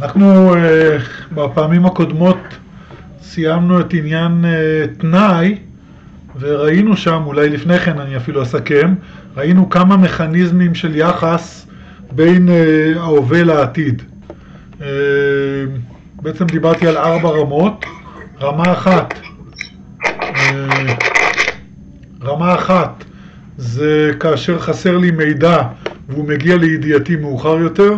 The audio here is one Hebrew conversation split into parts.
אנחנו בפעמים הקודמות סיימנו את עניין תנאי, וראינו שם, אולי לפני כן אני אפילו אסכם, ראינו כמה מכניזמים של יחס בין ההווה לעתיד. בעצם דיברתי על 4 רמות. רמה אחת זה כאשר חסר לי מידע והוא מגיע לידיעתי מאוחר יותר.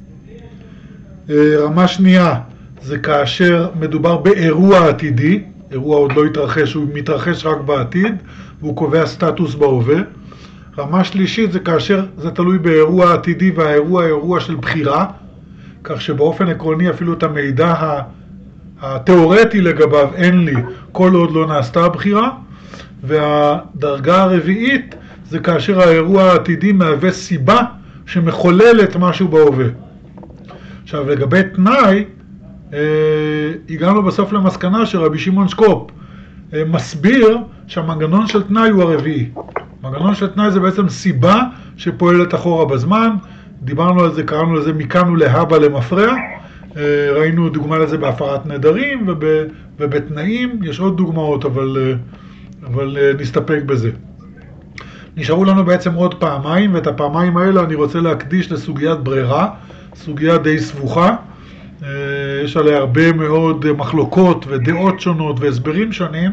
רמה שנייה זה כאשר מדובר באירוע עתידי, אירוע עוד לא התרחש, הוא מתרחש רק בעתיד והוא קובע סטטוס בהווה. רמה שלישית זה כאשר זה תלוי באירוע עתידי והאירוע אירוע של בחירה, כך שבאופן עקרוני אפילו את המידע התיאורטי לגביו אין לי כל עוד לא נעשתה הבחירה. והדרגה הרביעית זה כאשר האירוע העתידי מהווה סיבה שמחוללת משהו בהווה. עכשיו לגבי תנאי, הגענו בסוף למסקנה שרבי שמעון שקופ מסביר שהמנגנון של תנאי הוא הרביעי. מנגנון של תנאי זה בעצם סיבה שפועלת אחורה בזמן. דיברנו על זה, קראנו לזה מכאן ולהבא למפרע. ראינו דוגמה לזה בהפרת נדרים ובתנאים. יש עוד דוגמאות, אבל נסתפק בזה. נשארו לנו בעצם עוד פעמיים, ואת הפעמיים האלה אני רוצה להקדיש לסוגיית ברירה, סוגיה די סבוכה. יש עליה הרבה מאוד מחלוקות ודעות שונות והסברים שונים,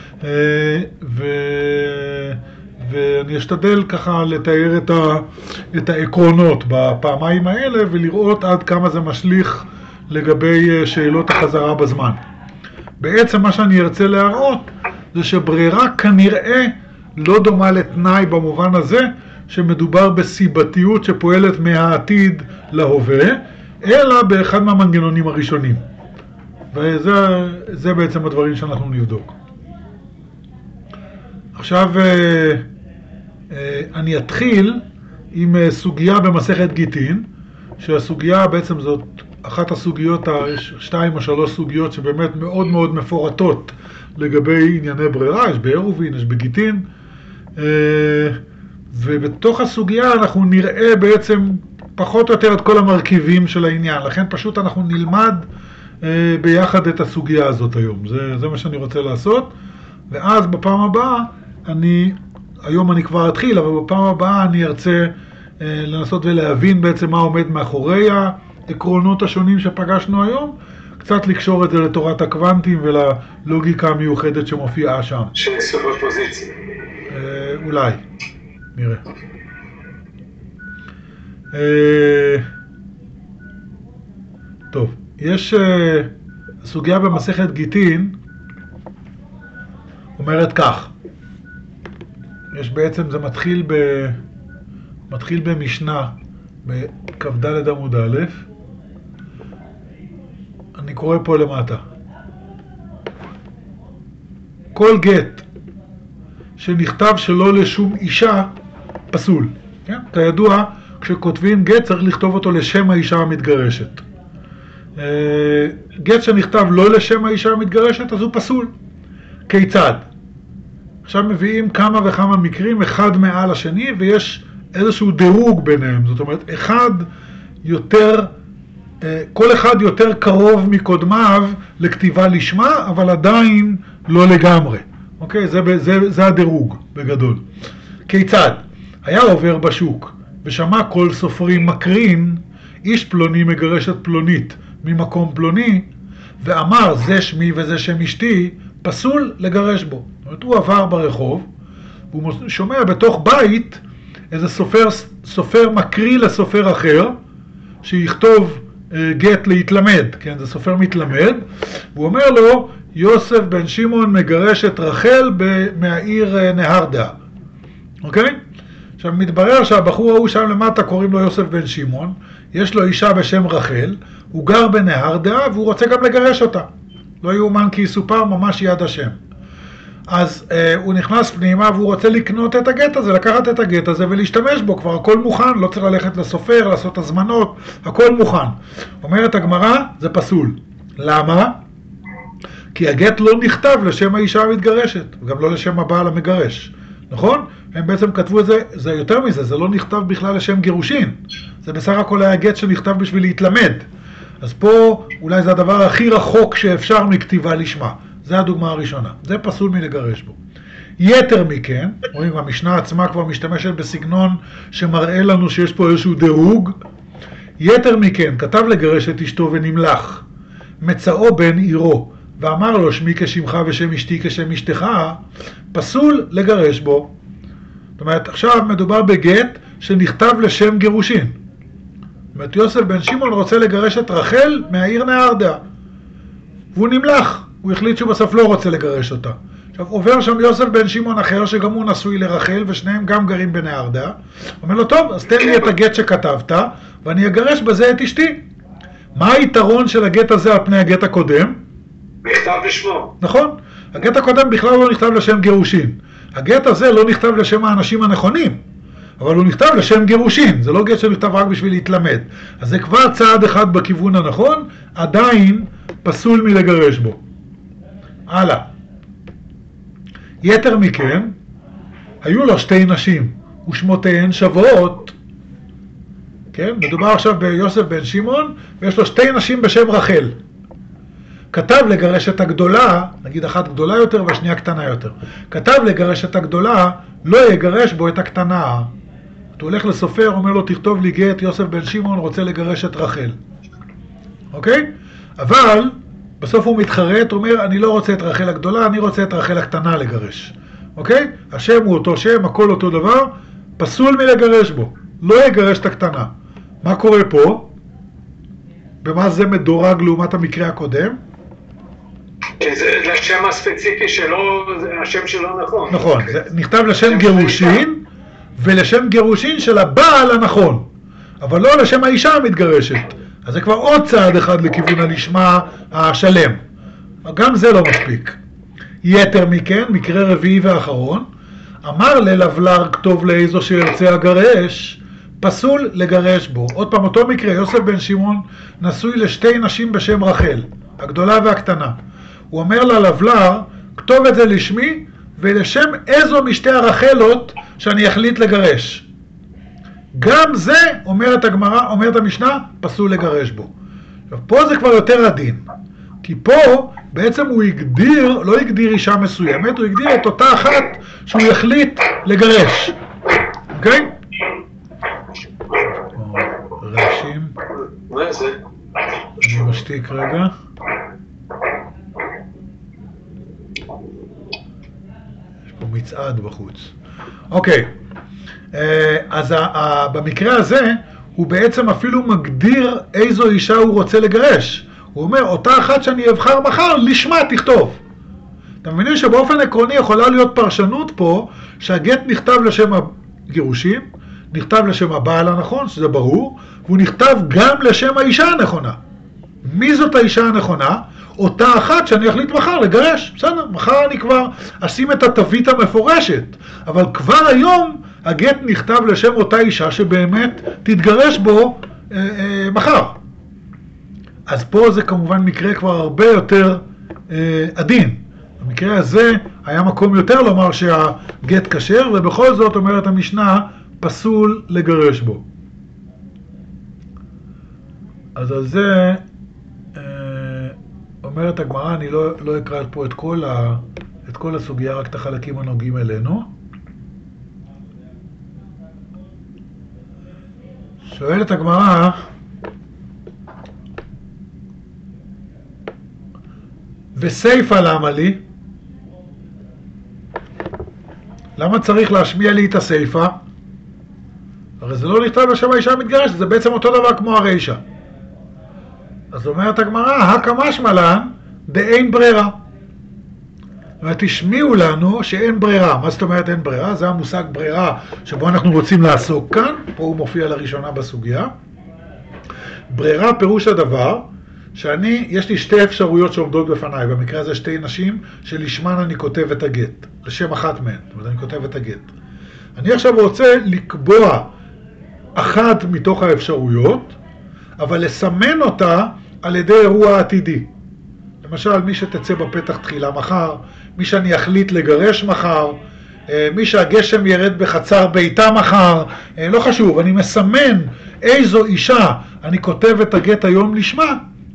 ואני אשתדל ככה לתאר את העקרונות בפעמיים האלה ולראות עד כמה זה משליך לגבי שאלות החזרה בזמן. בעצם מה שאני ארצה להראות זה שברירה כנראה לא דומה לתנאי במובן הזה שמדובר בסיבתיות שפועלת מהעתיד להווה, אלא באחד מהמנגנונים הראשונים. וזה בעצם הדברים שאנחנו נבדוק. עכשיו אני אתחיל עם סוגיה במסכת גיטין, שהסוגיה בעצם זאת אחת הסוגיות, 2 או 3 סוגיות שבאמת מאוד מאוד מפורטות לגבי ענייני ברירה. יש בעירובין, יש בגיטין, ובתוך הסוגיה אנחנו נראה בעצם פחות או יותר את כל המרכיבים של העניין. לכן פשוט אנחנו נלמד ביחד את הסוגיה הזאת היום. זה מה שאני רוצה לעשות. ואז בפעם הבאה, היום אני כבר אתחיל, אבל בפעם הבאה אני ארצה לנסות ולהבין בעצם מה עומד מאחורי העקרונות השונים שפגשנו היום, קצת לקשור את זה לתורת הקוונטים וללוגיקה המיוחדת שמופיעה שם. של סופרפוזיציה. אולי, נראה. טוב, יש סוגיה במסכת גיטין, אומרת כך, יש בעצם, זה מתחיל במשנה, בכ"ד עמוד א', אני קורא פה למטה. כל גט שנכתב שלא לשום אישה פסול. כן? כידוע, כשכותבים גט צריך לכתוב אותו לשם האישה המתגרשת. גט שנכתב לא לשם האישה המתגרשת, אז הוא פסול. כיצד? עכשיו מביאים כמה וכמה מקרים, אחד מעל השני, ויש איזשהו דירוג ביניהם. זאת אומרת, כל אחד יותר קרוב מקודמיו לכתיבה לשמה, אבל עדיין לא לגמרי. אוקיי? זה הדירוג בגדול. כיצד? היה עובר בשוק ושמע כל סופרי מקרין, איש פלוני מגרש את פלונית ממקום פלוני, ואמר זה שמי וזה שם אשתי, פסול לגרש בו. זאת אומרת, הוא עבר ברחוב, והוא שומע בתוך בית איזה סופר מקריא לסופר אחר, שיכתוב גט להתלמד, כן? זה סופר מתלמד, והוא אומר לו, יוסף בן שמעון מגרש את רחל מהעיר נהרדה. אוקיי? עכשיו מתברר שהבחור ההוא שם למטה קוראים לו יוסף בן שמעון, יש לו אישה בשם רחל, הוא גר בנהרדה והוא רוצה גם לגרש אותה. לא יאומן כי יסופר, ממש יד השם. אז הוא נכנס פנימה והוא רוצה לקנות את הגט הזה, לקחת את הגט הזה ולהשתמש בו, כבר הכל מוכן, לא צריך ללכת לסופר, לעשות הזמנות, הכל מוכן. אומרת הגמרא, זה פסול. למה? כי הגט לא נכתב לשם האישה המתגרשת, וגם לא לשם הבעל המגרש. נכון? הם בעצם כתבו את זה, זה יותר מזה, זה לא נכתב בכלל לשם גירושין. זה בסך הכל היה גט שנכתב בשביל להתלמד. אז פה אולי זה הדבר הכי רחוק שאפשר מכתיבה לשמה. זה הדוגמה הראשונה. זה פסול מלגרש בו. יתר מכן, רואים, המשנה עצמה כבר משתמשת בסגנון שמראה לנו שיש פה איזשהו דירוג. יתר מכן, כתב לגרש את אשתו ונמלח, מצאו בן עירו, ואמר לו שמי כשמך ושם אשתי כשם אשתך, פסול לגרש בו. זאת אומרת, עכשיו מדובר בגט שנכתב לשם גירושין. זאת אומרת, יוסף בן שמעון רוצה לגרש את רחל מהעיר נהרדה, והוא נמלח, הוא החליט שבסוף לא רוצה לגרש אותה. עכשיו עובר שם יוסף בן שמעון אחר שגם הוא נשוי לרחל ושניהם גם גרים בנהרדה. אומר לו, טוב, אז תן לי את הגט שכתבת ואני אגרש בזה את אשתי. מה היתרון של הגט הזה על פני הגט הקודם? נכתב לשמו. נכון, הגט הקודם בכלל לא נכתב לשם גירושין. הגט הזה לא נכתב לשם האנשים הנכונים, אבל הוא נכתב לשם גירושין. זה לא גט שנכתב רק בשביל להתלמד. אז זה כבר צעד אחד בכיוון הנכון, עדיין פסול מלגרש בו. הלאה. יתר מכן, היו לו שתי נשים, ושמותיהן שוות. כן? מדובר עכשיו ביוסף בן שמעון, ויש לו שתי נשים בשם רחל. כתב לגרש את הגדולה, נגיד אחת גדולה יותר והשנייה קטנה יותר. כתב לגרש את הגדולה, לא יגרש בו את הקטנה. אתה הולך לסופר, אומר לו, תכתוב לי גט, יוסף בן שמעון רוצה לגרש את רחל. אוקיי? אבל בסוף הוא מתחרט, הוא אומר, אני לא רוצה את רחל הגדולה, אני רוצה את רחל הקטנה לגרש. אוקיי? השם הוא אותו שם, הכל אותו דבר, פסול מלגרש בו. לא יגרש את הקטנה. מה קורה פה? במה זה מדורג לעומת המקרה הקודם? זה לשם הספציפי שלו, השם שלו נכון. נכון, זה נכתב לשם גירושין, ולשם גירושין של הבעל הנכון. אבל לא לשם האישה המתגרשת. אז זה כבר עוד צעד אחד לכיוון הנשמע השלם. גם זה לא מספיק. יתר מכן, מקרה רביעי ואחרון, אמר ללבלר כתוב לאיזו שירצה הגרש, פסול לגרש בו. עוד פעם, אותו מקרה, יוסף בן שמעון נשוי לשתי נשים בשם רחל, הגדולה והקטנה. הוא אומר ללבלר, כתוב את זה לשמי, ולשם איזו משתי הרחלות שאני אחליט לגרש. גם זה, אומרת הגמרא, אומרת המשנה, פסול לגרש בו. עכשיו, פה זה כבר יותר עדין. כי פה בעצם הוא הגדיר, לא הגדיר אישה מסוימת, הוא הגדיר את אותה אחת שהוא יחליט לגרש. אוקיי? רעשים. מה זה? אני משתיק רגע. יש פה מצעד בחוץ. אוקיי. אז במקרה הזה הוא בעצם אפילו מגדיר איזו אישה הוא רוצה לגרש. הוא אומר, אותה אחת שאני אבחר מחר, לשמה תכתוב. אתם מבינים שבאופן עקרוני יכולה להיות פרשנות פה, שהגט נכתב לשם הגירושים, נכתב לשם הבעל הנכון, שזה ברור, והוא נכתב גם לשם האישה הנכונה. מי זאת האישה הנכונה? אותה אחת שאני אחליט מחר לגרש. בסדר, מחר אני כבר אשים את התווית המפורשת, אבל כבר היום הגט נכתב לשם אותה אישה שבאמת תתגרש בו מחר. אז פה זה כמובן מקרה כבר הרבה יותר עדין. במקרה הזה היה מקום יותר לומר שהגט כשר, ובכל זאת אומרת המשנה, פסול לגרש בו. אז על זה אומרת הגמרא, אני לא אקרא פה את כל הסוגיה, רק את החלקים הנוגעים אלינו. שואלת הגמרא, וסייפה למה לי? למה צריך להשמיע לי את הסייפה? הרי זה לא נכתב לשם האישה המתגרשת, זה בעצם אותו דבר כמו הרישה. אז אומרת הגמרא, הקמשמע לן דאין ברירה. זאת אומרת, תשמיעו לנו שאין ברירה. מה זאת אומרת אין ברירה? זה המושג ברירה שבו אנחנו רוצים לעסוק כאן. פה הוא מופיע לראשונה בסוגיה. ברירה פירוש הדבר יש לי שתי אפשרויות שעומדות בפניי. במקרה הזה שתי נשים שלשמן אני כותב את הגט. לשם אחת מהן. זאת אומרת, אני כותב את הגט. אני עכשיו רוצה לקבוע אחת מתוך האפשרויות, אבל לסמן אותה על ידי אירוע עתידי. למשל, מי שתצא בפתח תחילה מחר, מי שאני אחליט לגרש מחר, מי שהגשם ירד בחצר ביתה מחר, לא חשוב, אני מסמן איזו אישה אני כותב את הגט היום לשמה,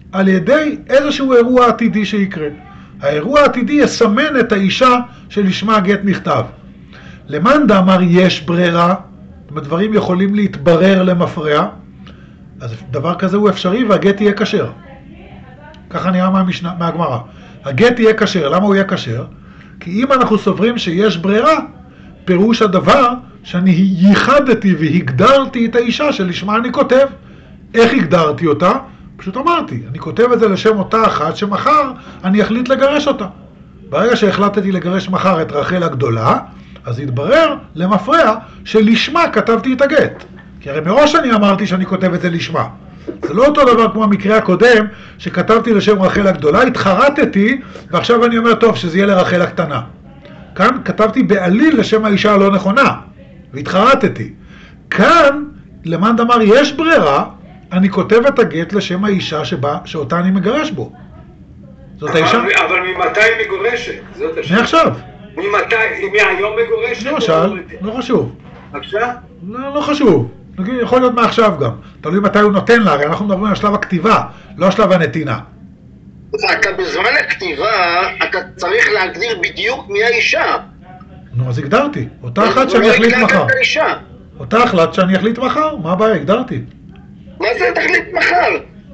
על ידי איזשהו אירוע עתידי שיקרה. האירוע העתידי יסמן את האישה שלשמה הגט נכתב. למאן דאמר יש ברירה, הדברים יכולים להתברר למפרע, אז דבר כזה הוא אפשרי והגט יהיה כשר. ככה נראה מהגמרא. הגט יהיה כשר. למה הוא יהיה כשר? כי אם אנחנו סוברים שיש ברירה, פירוש הדבר שאני ייחדתי והגדרתי את האישה שלשמה אני כותב. איך הגדרתי אותה? פשוט אמרתי, אני כותב את זה לשם אותה אחת שמחר אני אחליט לגרש אותה. ברגע שהחלטתי לגרש מחר את רחל הגדולה, אז התברר למפרע שלשמה כתבתי את הגט. כי הרי מראש אני אמרתי שאני כותב את זה לשמה. זה לא אותו דבר כמו המקרה הקודם שכתבתי לשם רחל הגדולה, התחרטתי ועכשיו אני אומר טוב שזה יהיה לרחל הקטנה. כאן כתבתי בעליל לשם האישה הלא נכונה והתחרטתי. כאן למאן דאמר יש ברירה, אני כותב את הגט לשם האישה שאותה אני מגרש בו. זאת האישה? אבל ממתי היא מגורשת? זאת השאלה. מעכשיו. ממתי? היא מהיום מגורשת? למשל, לא חשוב. עכשיו? לא חשוב. יכול להיות מעכשיו גם. תלוי מתי הוא נותן לה, הרי אנחנו מדברים על שלב הכתיבה, לא שלב הנתינה. אתה בזמן הכתיבה, אתה צריך להגדיר בדיוק מי האישה. נו, אז הגדרתי. אותה אחת שאני אחליט מחר. אותה אחת שאני אחליט מחר, מה הבעיה? הגדרתי. מה זה תחליט מחר?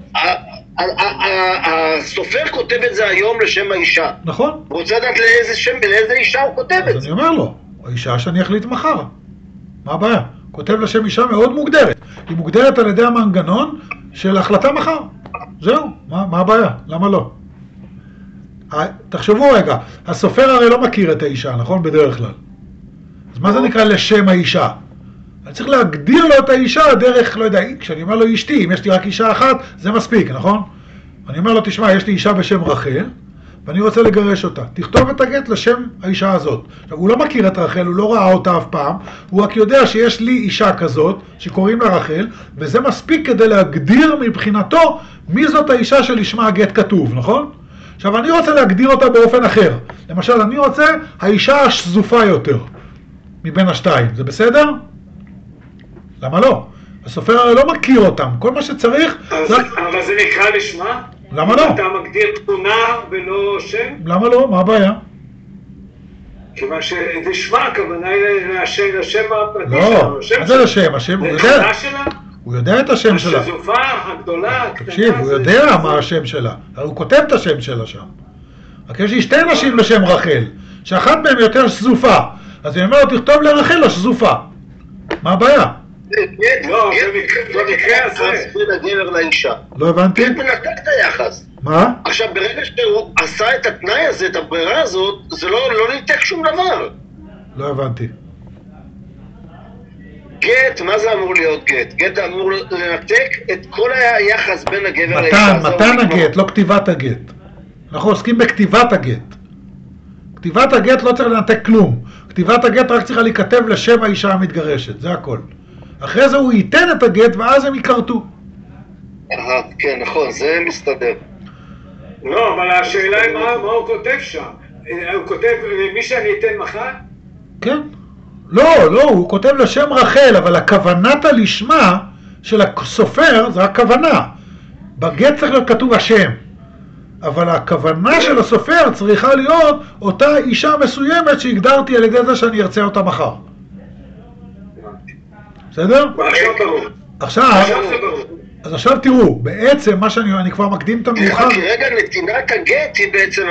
הסופר כותב את זה היום לשם האישה. נכון. הוא רוצה לדעת לאיזה שם ולאיזה אישה הוא כותב את אז זה. אני אומר לו, האישה שאני אחליט מחר. מה הבעיה? כותב לשם אישה מאוד מוגדרת. היא מוגדרת על ידי המנגנון של החלטה מחר. זהו, מה הבעיה? למה לא? תחשבו רגע, הסופר הרי לא מכיר את האישה, נכון? בדרך כלל. אז מה זה נקרא לשם האישה? אני צריך להגדיר לו את האישה דרך, לא יודע, כשאני אומר לו אשתי, אם יש לי רק אישה אחת, זה מספיק, נכון? אני אומר לו, תשמע, יש לי אישה בשם רחל, ואני רוצה לגרש אותה. תכתוב את הגט לשם האישה הזאת. עכשיו, הוא לא מכיר את רחל, הוא לא ראה אותה אף פעם, הוא רק יודע שיש לי אישה כזאת, שקוראים לה רחל, וזה מספיק כדי להגדיר מבחינתו מי זאת האישה שלשמה הגט כתוב, נכון? עכשיו, אני רוצה להגדיר אותה באופן אחר. למשל, אני רוצה האישה השזופה יותר מבין השתיים. זה בסדר? למה לא? הסופר הרי לא מכיר אותם. כל מה שצריך... אבל זה נקרא לשמה? למה לא? אתה מגדיר תמונה ולא שם? למה לא? מה הבעיה? כיוון שלשמה הכוונה היא לשם הפרטי לא, שלה. מה זה לשם? השם, הוא יודע. לתמונה שלה? הוא יודע את השם שלה. השזופה הגדולה, הקטנה. תקשיב, הוא יודע מה השם שלה. הוא כותב את השם שלה שם. רק יש לי שתי נשים בשם רחל, שאחת מהן יותר שזופה. אז אני אומר לו, תכתוב לרחל השזופה. מה הבעיה? לא, במקרה הזה. בין הגבר לאישה. לא הבנתי? גט מנתק את היחס. מה? עכשיו, ברגע שהוא עשה את התנאי הזה, את הברירה הזאת, זה לא ניתק שום דבר. לא הבנתי. גט, מה זה אמור להיות גט? גט אמור לנתק את כל היחס בין הגבר לאישה. מתן הגט, לא כתיבת הגט. אנחנו עוסקים בכתיבת הגט. כתיבת הגט לא צריך לנתק כלום. כתיבת הגט רק צריכה להיכתב לשם האישה המתגרשת, זה הכל. אחרי זה הוא ייתן את הגט ואז הם יקרתו. כן, נכון, זה מסתדר. לא, אבל השאלה היא מה הוא כותב שם. הוא כותב למי שאני אתן מחר? כן. לא, הוא כותב לשם רחל, אבל הכוונת הלשמה של הסופר זה הכוונה. בגט צריך להיות כתוב השם. אבל הכוונה של הסופר צריכה להיות אותה אישה מסוימת שהגדרתי על ידי זה שאני ארצה אותה מחר. בסדר? עכשיו תראו, בעצם מה אני כבר מקדים את המאוחר. כי רגע נתינת הגט היא בעצם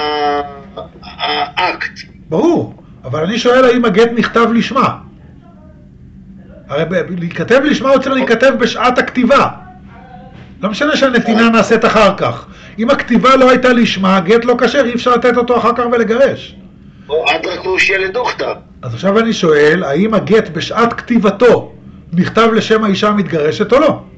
האקט. ברור, אבל אני שואל האם הגט נכתב לשמה. הרי להיכתב לשמה הוא צריך להיכתב בשעת הכתיבה. לא משנה שהנתינה נעשית אחר כך. אם הכתיבה לא הייתה לשמה, הגט לא כשר, אי אפשר לתת אותו אחר כך ולגרש. או עד רק הוא שיהיה לדוכתא. אז עכשיו אני שואל, האם הגט בשעת כתיבתו נכתב לשם האישה המתגרשת או לא?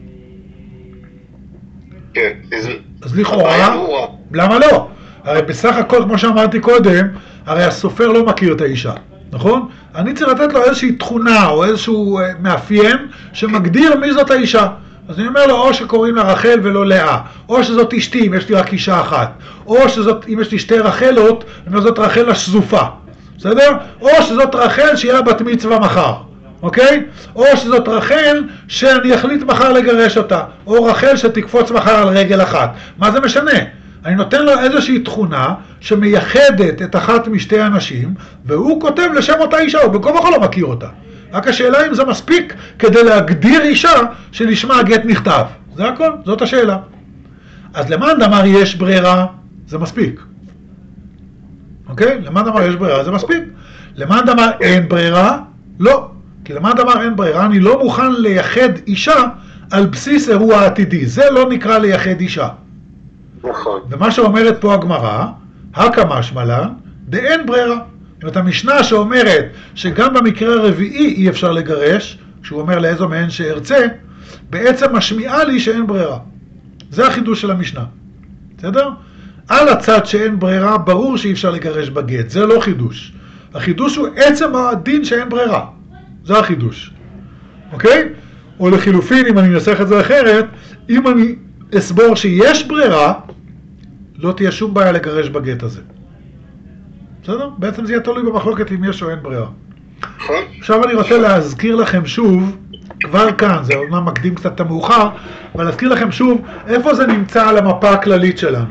כן. אז לכאורה, למה לא? הרי בסך הכל, כמו שאמרתי קודם, הרי הסופר לא מכיר את האישה, נכון? אני צריך לתת לו איזושהי תכונה או איזשהו מאפיין שמגדיר מי זאת האישה. אז אני אומר לו, או שקוראים לה רחל ולא לאה, או שזאת אשתי אם יש לי רק אישה אחת, או שזאת, אם יש לי שתי רחלות, אני אומר זאת רחל השזופה, בסדר? או שזאת רחל שיהיה לה בת מצווה מחר. אוקיי? או שזאת רחל שאני אחליט מחר לגרש אותה, או רחל שתקפוץ מחר על רגל אחת. מה זה משנה? אני נותן לו איזושהי תכונה שמייחדת את אחת משתי אנשים, והוא כותב לשם אותה אישה, הוא במקום אחר לא מכיר אותה. רק השאלה אם זה מספיק כדי להגדיר אישה שלשמה הגט נכתב. זה הכל, זאת השאלה. אז למען דאמר יש ברירה, זה מספיק. אוקיי? למען דאמר יש ברירה, זה מספיק. למען דאמר אין ברירה, לא. כי למען דאמר אין ברירה, אני לא מוכן לייחד אישה על בסיס אירוע עתידי. זה לא נקרא לייחד אישה. נכון. ומה שאומרת פה הגמרא, הקמשמע לן, דאין ברירה. זאת אומרת, המשנה שאומרת שגם במקרה הרביעי אי אפשר לגרש, כשהוא אומר לאיזו מהן שארצה, בעצם משמיעה לי שאין ברירה. זה החידוש של המשנה. בסדר? על הצד שאין ברירה, ברור שאי אפשר לגרש בגט. זה לא חידוש. החידוש הוא עצם הדין שאין ברירה. זה החידוש. אוקיי? או לחילופין, אם אני אנסח את זה אחרת, אם אני אסבור שיש ברירה, לא תהיה שום בעיה לגרש בגט הזה. בסדר? בעצם זה יהיה תלוי במחלוקת אם יש או אין ברירה. עכשיו אני רוצה להזכיר לכם שוב, כבר כאן, זה אומנם מקדים קצת את המאוחר, אבל להזכיר לכם שוב איפה זה נמצא על המפה הכללית שלנו.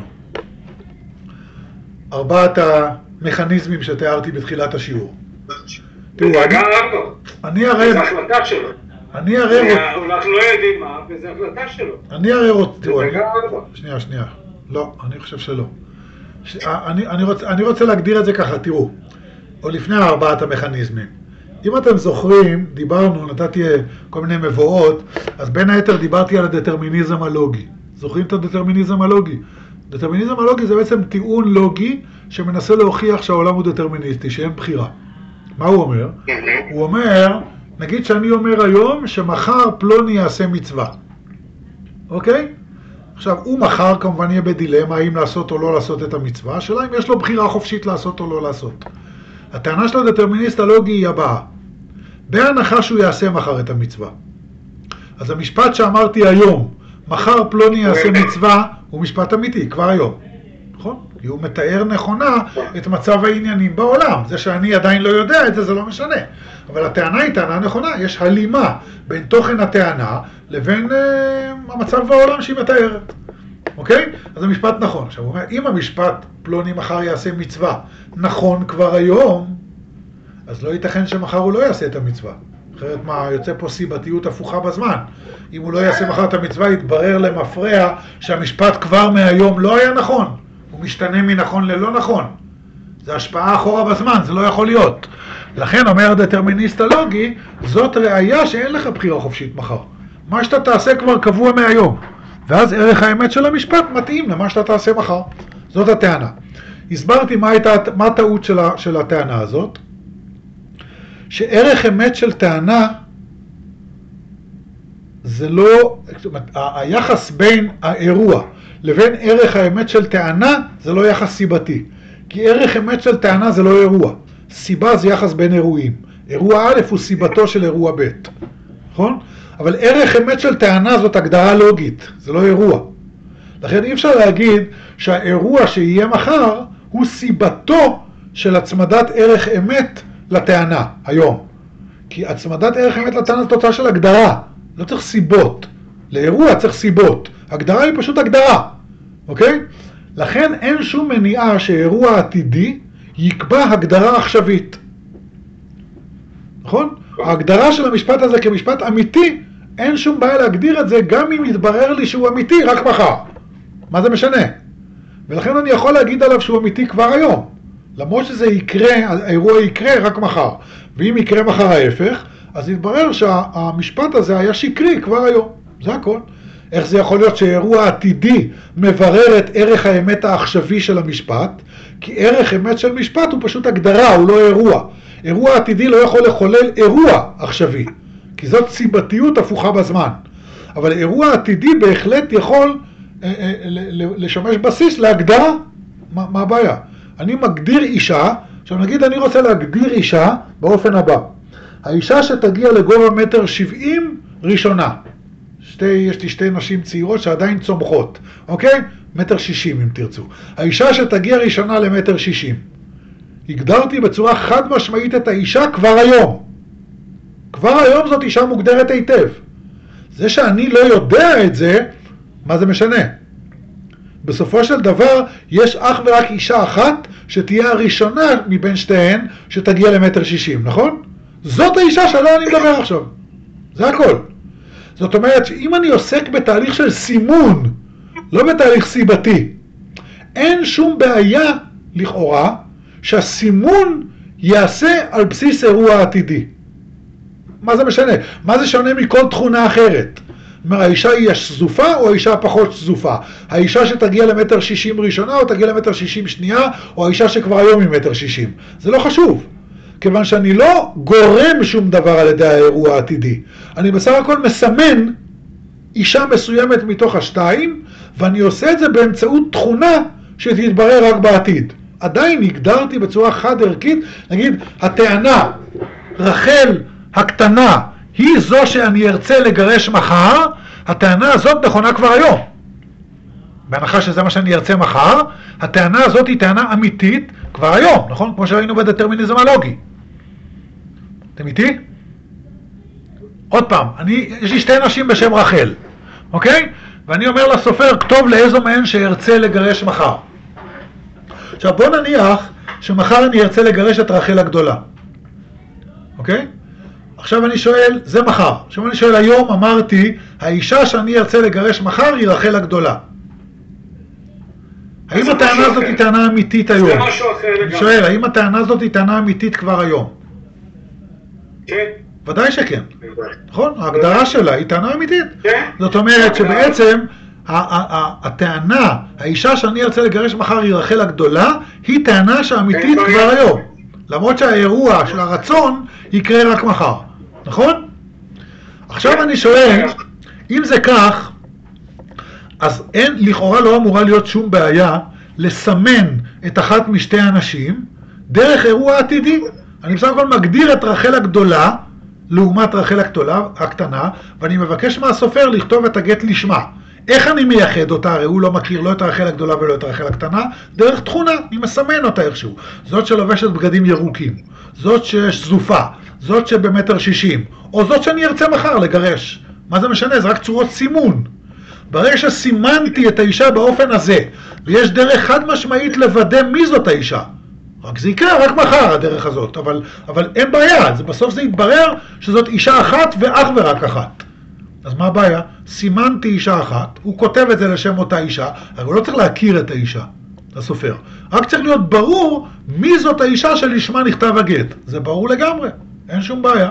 ארבעת המכניזמים שתיארתי בתחילת השיעור. תראו, אני הרי... זה החלטה שלו. אני הרי... אנחנו לא יודעים מה, וזה החלטה שלו. אני הרי רוצה... זה שנייה. לא, אני חושב שלא. אני רוצה להגדיר את זה ככה, תראו. או לפני ארבעת המכניזמים. אם אתם זוכרים, דיברנו, נתתי כל מיני מבואות, אז בין היתר דיברתי על הדטרמיניזם הלוגי. זוכרים את הדטרמיניזם הלוגי? דטרמיניזם הלוגי זה בעצם טיעון לוגי שמנסה להוכיח שהעולם הוא דטרמיניסטי, שאין בחירה. מה הוא אומר? הוא אומר, נגיד שאני אומר היום שמחר פלוני יעשה מצווה. אוקיי? עכשיו, הוא מחר כמובן יהיה בדילמה האם לעשות או לא לעשות את המצווה, השאלה אם יש לו בחירה חופשית לעשות או לא לעשות. הטענה של הדטרמיניסט הלוגי היא הבאה. בהנחה שהוא יעשה מחר את המצווה. אז המשפט שאמרתי היום, מחר פלוני יעשה מצווה, הוא משפט אמיתי, כבר היום. נכון? כי הוא מתאר נכונה את מצב העניינים בעולם. זה שאני עדיין לא יודע את זה, זה לא משנה. אבל הטענה היא טענה נכונה. יש הלימה בין תוכן הטענה לבין המצב בעולם שהיא מתארת. אוקיי? אז המשפט נכון. עכשיו הוא אומר, אם המשפט פלוני מחר יעשה מצווה נכון כבר היום, אז לא ייתכן שמחר הוא לא יעשה את המצווה. אחרת מה, יוצא פה סיבתיות הפוכה בזמן. אם הוא לא יעשה מחר את המצווה, יתברר למפרע שהמשפט כבר מהיום לא היה נכון. הוא משתנה מנכון ללא נכון. זה השפעה אחורה בזמן, זה לא יכול להיות. לכן אומר הדטרמיניסט הלוגי, זאת ראיה שאין לך בחירה חופשית מחר. מה שאתה תעשה כבר קבוע מהיום. ואז ערך האמת של המשפט מתאים למה שאתה תעשה מחר. זאת הטענה. הסברתי מה הטעות של הטענה הזאת. שערך אמת של טענה זה לא, היחס בין האירוע לבין ערך האמת של טענה זה לא יחס סיבתי. כי ערך אמת של טענה זה לא אירוע. סיבה זה יחס בין אירועים. אירוע א' הוא סיבתו של אירוע ב'. נכון? אבל ערך אמת של טענה זאת הגדרה לוגית, זה לא אירוע. לכן אי אפשר להגיד שהאירוע שיהיה מחר הוא סיבתו של הצמדת ערך אמת לטענה, היום. כי הצמדת ערך אמת לטענה זה תוצאה של הגדרה, לא צריך סיבות. לאירוע צריך סיבות. הגדרה היא פשוט הגדרה, אוקיי? לכן אין שום מניעה שאירוע עתידי יקבע הגדרה עכשווית. נכון? ההגדרה של המשפט הזה כמשפט אמיתי, אין שום בעיה להגדיר את זה גם אם יתברר לי שהוא אמיתי רק מחר. מה זה משנה? ולכן אני יכול להגיד עליו שהוא אמיתי כבר היום. למרות שזה יקרה, האירוע יקרה רק מחר. ואם יקרה מחר ההפך, אז יתברר שהמשפט הזה היה שקרי כבר היום. זה הכל. איך זה יכול להיות שאירוע עתידי מברר את ערך האמת העכשווי של המשפט? כי ערך אמת של משפט הוא פשוט הגדרה, הוא לא אירוע. אירוע עתידי לא יכול לחולל אירוע עכשווי, כי זאת סיבתיות הפוכה בזמן. אבל אירוע עתידי בהחלט יכול לשמש בסיס להגדרה. מה הבעיה? אני מגדיר אישה, עכשיו נגיד אני רוצה להגדיר אישה באופן הבא. האישה שתגיע לגובה 1.70 מטר ראשונה. יש לי שתי נשים צעירות שעדיין צומחות, אוקיי? 1.60 מטר אם תרצו. האישה שתגיע ראשונה ל1.60 מטר. הגדרתי בצורה חד משמעית את האישה כבר היום. כבר היום זאת אישה מוגדרת היטב. זה שאני לא יודע את זה, מה זה משנה? בסופו של דבר, יש אך ורק אישה אחת שתהיה הראשונה מבין שתיהן שתגיע למטר 60, נכון? זאת האישה שעליה אני מדבר עכשיו. זה הכל. זאת אומרת שאם אני עוסק בתהליך של סימון, לא בתהליך סיבתי, אין שום בעיה לכאורה שהסימון יעשה על בסיס אירוע עתידי. מה זה משנה? מה זה שונה מכל תכונה אחרת? אומר, האישה היא השזופה או האישה הפחות שזופה? האישה שתגיע למטר 60 ראשונה או תגיע למטר 60 שנייה, או האישה שכבר היום היא מטר 60? זה לא חשוב. כיוון שאני לא גורם שום דבר על ידי האירוע העתידי. אני בסך הכל מסמן אישה מסוימת מתוך השתיים, ואני עושה את זה באמצעות תכונה שתתברר רק בעתיד. עדיין הגדרתי בצורה חד ערכית, נגיד, הטענה, רחל הקטנה, היא זו שאני ארצה לגרש מחר, הטענה הזאת נכונה כבר היום. בהנחה שזה מה שאני ארצה מחר, הטענה הזאת היא טענה אמיתית כבר היום, נכון? כמו שראינו בדטרמיניזם הלוגי. אתם איתי? עוד פעם, יש לי שתי נשים בשם רחל, אוקיי? ואני אומר לסופר, כתוב לאיזו מהן שארצה לגרש מחר. עכשיו בוא נניח שמחר אני ארצה לגרש את רחל הגדולה. אוקיי? עכשיו אני שואל, זה מחר. עכשיו אני שואל, היום אמרתי, האישה שאני ארצה לגרש מחר היא רחל הגדולה. האם הטענה הזאת היא טענה אמיתית היום? זה משהו אחר לגמרי. אני שואל, האם הטענה הזאת היא טענה אמיתית כבר היום? כן. ודאי שכן. נכון? ההגדרה שלה היא טענה אמיתית. כן. זאת אומרת שבעצם הטענה, האישה שאני ארצה לגרש מחר היא רחל הגדולה, היא טענה שאמיתית כבר היום. למרות שהאירוע של הרצון יקרה רק מחר. נכון? עכשיו אני שואל, אם זה כך, אז אין, לכאורה לא אמורה להיות שום בעיה לסמן את אחת משתי אנשים דרך אירוע עתידי. אני בסך הכל מגדיר את רחל הגדולה לעומת רחל הקטנה, ואני מבקש מהסופר לכתוב את הגט לשמה. איך אני מייחד אותה? הרי הוא לא מכיר לא את רחל הגדולה ולא את רחל הקטנה, דרך תכונה, אני מסמן אותה איכשהו. זאת שלובשת בגדים ירוקים, זאת שזופה, זאת שבמטר 60, או זאת שאני ארצה מחר לגרש. מה זה משנה? זה רק צורות סימון. ברגע שסימנתי את האישה באופן הזה, ויש דרך חד משמעית לוודא מי זאת האישה, רק זה יקרה רק מחר הדרך הזאת, אבל אין בעיה, בסוף זה יתברר שזאת אישה אחת ואך ורק אחת. אז מה הבעיה? סימנתי אישה אחת, הוא כותב את זה לשם אותה אישה, אבל הוא לא צריך להכיר את האישה, הסופר. רק צריך להיות ברור מי זאת האישה שלשמה נכתב הגט. זה ברור לגמרי, אין שום בעיה.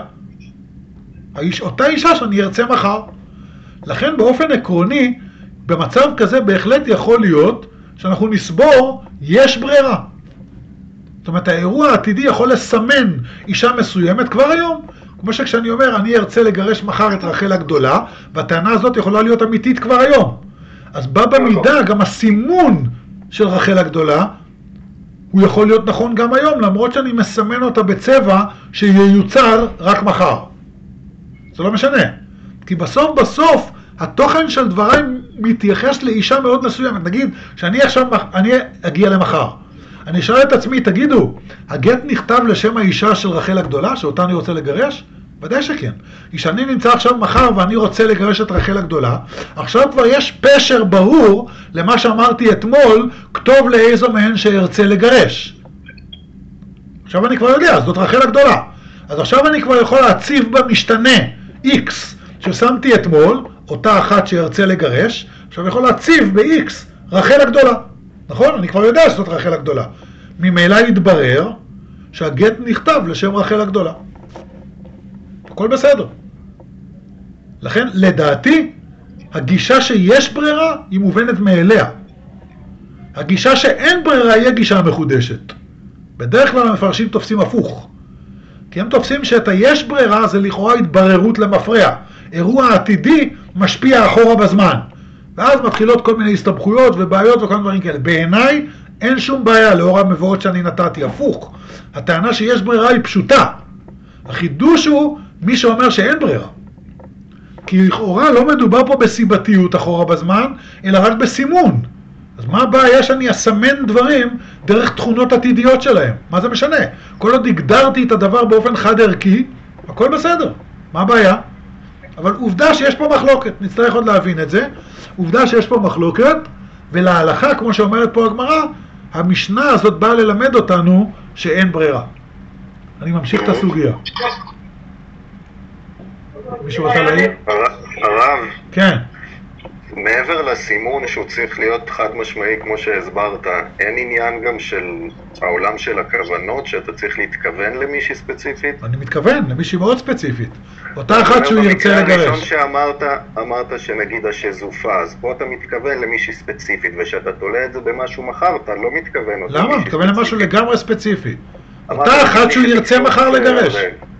אותה אישה שאני ארצה מחר. לכן באופן עקרוני, במצב כזה בהחלט יכול להיות שאנחנו נסבור, יש ברירה. זאת אומרת, האירוע העתידי יכול לסמן אישה מסוימת כבר היום. כמו שכשאני אומר, אני ארצה לגרש מחר את רחל הגדולה, והטענה הזאת יכולה להיות אמיתית כבר היום. אז בא במידה, גם הסימון של רחל הגדולה, הוא יכול להיות נכון גם היום, למרות שאני מסמן אותה בצבע שייוצר רק מחר. זה לא משנה. כי בסוף, התוכן של דבריי מתייחס לאישה מאוד מסוימת. נגיד, שאני אגיע למחר. אני אשאל את עצמי, תגידו, הגט נכתב לשם האישה של רחל הגדולה, שאותה אני רוצה לגרש? ודאי שכן. כשאני נמצא עכשיו מחר ואני רוצה לגרש את רחל הגדולה, עכשיו כבר יש פשר ברור למה שאמרתי אתמול, כתוב לאיזו מהן שארצה לגרש. עכשיו אני כבר יודע, זאת רחל הגדולה. אז עכשיו אני כבר יכול להציב במשתנה X ששמתי אתמול, אותה אחת שארצה לגרש, עכשיו יכול להציב ב-X רחל הגדולה. נכון? אני כבר יודע שזאת רחל הגדולה. ממילא יתברר שהגט נכתב לשם רחל הגדולה. הכל בסדר. לכן, לדעתי, הגישה שיש ברירה היא מובנת מאליה. הגישה שאין ברירה היא הגישה המחודשת. בדרך כלל המפרשים תופסים הפוך. כי הם תופסים שאת היש ברירה זה לכאורה התבררות למפרע. אירוע עתידי משפיע אחורה בזמן. ואז מתחילות כל מיני הסתבכויות ובעיות וכל דברים כאלה. בעיניי אין שום בעיה לאור המבואות שאני נתתי. הפוך. הטענה שיש ברירה היא פשוטה. החידוש הוא מי שאומר שאין ברירה. כי לכאורה לא מדובר פה בסיבתיות אחורה בזמן, אלא רק בסימון. אז מה הבעיה שאני אסמן דברים דרך תכונות עתידיות שלהם? מה זה משנה? כל עוד הגדרתי את הדבר באופן חד ערכי, הכל בסדר. מה הבעיה? אבל עובדה שיש פה מחלוקת, נצטרך עוד להבין את זה. עובדה שיש פה מחלוקת, ולהלכה, כמו שאומרת פה הגמרא, המשנה הזאת באה ללמד אותנו שאין ברירה. אני ממשיך את הסוגיה. מישהו רוצה להעיר? הרב, כן. מעבר לסימון שהוא צריך להיות חד משמעי כמו שהסברת, אין עניין גם של העולם של הכוונות שאתה צריך להתכוון למישהי ספציפית? אני מתכוון למישהי מאוד ספציפית. אותה אחת שהוא ירצה לגרש. במקרה הראשון שאמרת שנגיד השזופה, אז פה אתה מתכוון למישהי ספציפית, ושאתה תולה את זה במשהו מחר, אתה לא מתכוון אותה. למה? מתכוון למשהו לגמרי ספציפי. אותה אחת שהוא ירצה מחר לגרש.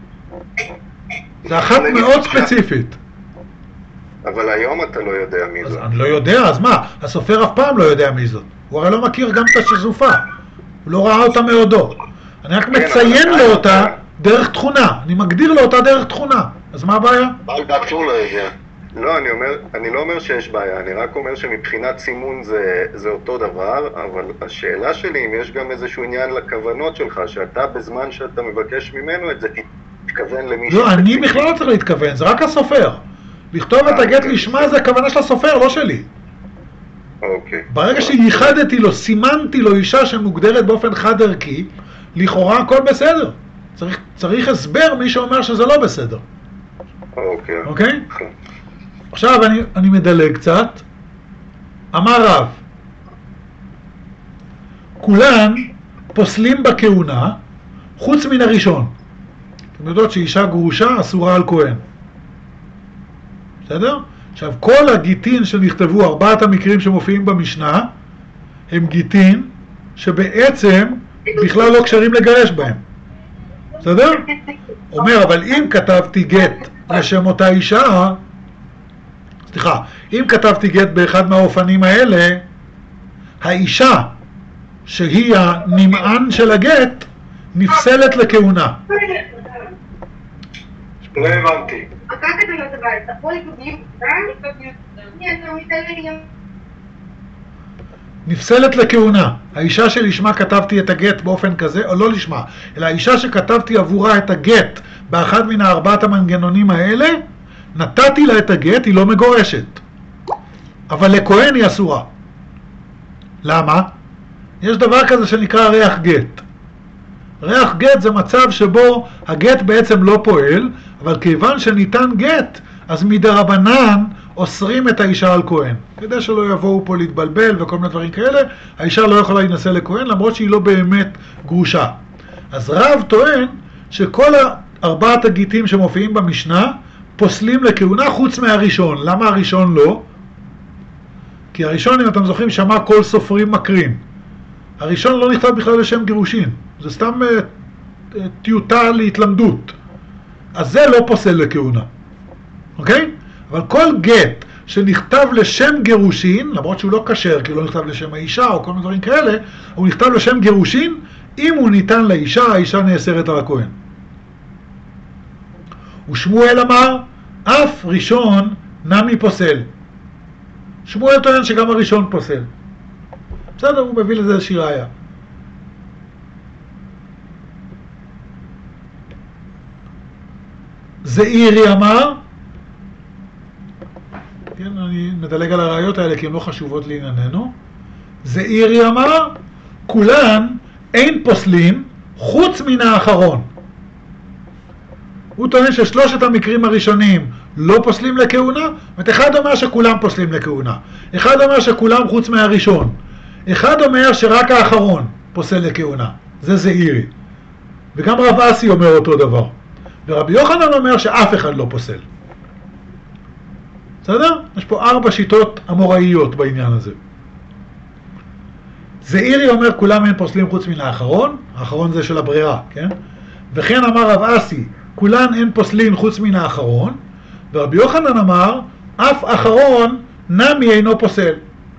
זה אחת מאוד ספציפית. אבל היום אתה לא יודע מי זאת. אני לא יודע, אז מה? הסופר אף פעם לא יודע מי זאת. הוא הרי לא מכיר גם את השזופה. הוא לא ראה אותה מעודו. אני רק מציין לו אותה דרך תכונה. אני מגדיר לו אותה דרך תכונה. אז מה הבעיה? בעל דעתו לא יודע. לא, אני לא אומר שיש בעיה. אני רק אומר שמבחינת סימון זה אותו דבר, אבל השאלה שלי אם יש גם איזשהו עניין לכוונות שלך, שאתה בזמן שאתה מבקש ממנו את זה, תתכוון למישהו. לא, אני בכלל לא צריך להתכוון, זה רק הסופר. לכתוב את הגט לשמה זה הכוונה של הסופר, לא שלי. אוקיי. ברגע שייחדתי לו, סימנתי לו אישה שמוגדרת באופן חד ערכי, לכאורה הכל בסדר. צריך הסבר מי שאומר שזה לא בסדר. אוקיי. אוקיי? עכשיו אני מדלג קצת. אמר רב, כולן פוסלים בכהונה, חוץ מן הראשון. אתם יודעות שאישה גרושה אסורה על כהן. בסדר? עכשיו, כל הגיטין שנכתבו, 4 המקרים שמופיעים במשנה, הם גיטין שבעצם בכלל לא קשרים לגרש בהם. בסדר? אומר, אבל אם כתבתי גט לשם אותה אישה, סליחה, אם כתבתי גט באחד מהאופנים האלה, האישה שהיא הנמען של הגט נפסלת לכהונה. לא הבנתי. А как это называется? Ой, да? Нет, ну Италия. נפסלת לכהונה. האישה שלשמה כתבתי את הגט באופן כזה, או לא לשמה, אלא האישה שכתבתי עבורה את הגט באחד מן 4 המנגנונים האלה, נתתי לה את הגט, היא לא מגורשת. אבל לכהן היא אסורה. למה? יש דבר כזה שנקרא ריח גט. ריח גט זה מצב שבו הגט בעצם לא פועל, אבל כיוון שניתן גט, אז מדרבנן אוסרים את האישה על כהן. כדי שלא יבואו פה להתבלבל וכל מיני דברים כאלה, האישה לא יכולה להינשא לכהן, למרות שהיא לא באמת גרושה. אז רב טוען שכל 4 הגיטים שמופיעים במשנה, פוסלים לכהונה חוץ מהראשון. למה הראשון לא? כי הראשון, אם אתם זוכרים, שמע כל סופרים מקרים. הראשון לא נכתב בכלל לשם גירושין. זה סתם טיוטה להתלמדות. אז זה לא פוסל לכהונה. אוקיי? אבל כל גט שנכתב לשם גירושין, למרות שהוא לא כשר, כי הוא לא נכתב לשם האישה או כל מיני דברים כאלה, הוא נכתב לשם גירושין, אם הוא ניתן לאישה, האישה נאסרת על הכהן. ושמואל אמר, אף ראשון נמי פוסל. שמואל טוען שגם הראשון פוסל. בסדר, הוא מביא לזה איזושהי ראיה. זעירי אמר, כן, אני מדלג על הראיות האלה כי הן לא חשובות לענייננו. זעירי אמר, כולן אין פוסלים חוץ מן האחרון. הוא טוען ששלושת המקרים הראשונים לא פוסלים לכהונה, אחד אומר שכולם פוסלים לכהונה, אחד אומר שכולם חוץ מהראשון, אחד אומר שרק האחרון פוסל לכהונה. זה זעירי. וגם רב אסי אומר אותו דבר. ורבי יוחנן אומר שאף אחד לא פוסל. בסדר? יש פה 4 שיטות אמוראיות בעניין הזה. זעירי אומר כולם אין פוסלים חוץ מן האחרון, האחרון זה של הברירה, כן? וכן אמר רב אסי, כולן אין פוסלים חוץ מן האחרון, ורבי יוחנן אמר, אף אחרון נמי אינו פוסל.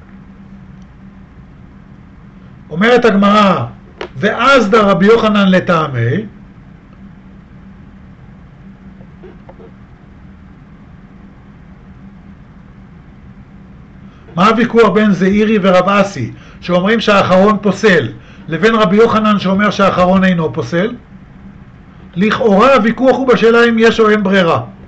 אומרת הגמרא, ואז דה רבי יוחנן לטעמי, מה הוויכוח בין זעירי ורב אסי, שאומרים שהאחרון פוסל, לבין רבי יוחנן שאומר שהאחרון אינו פוסל? לכאורה הוויכוח הוא בשאלה אם יש או אין ברירה.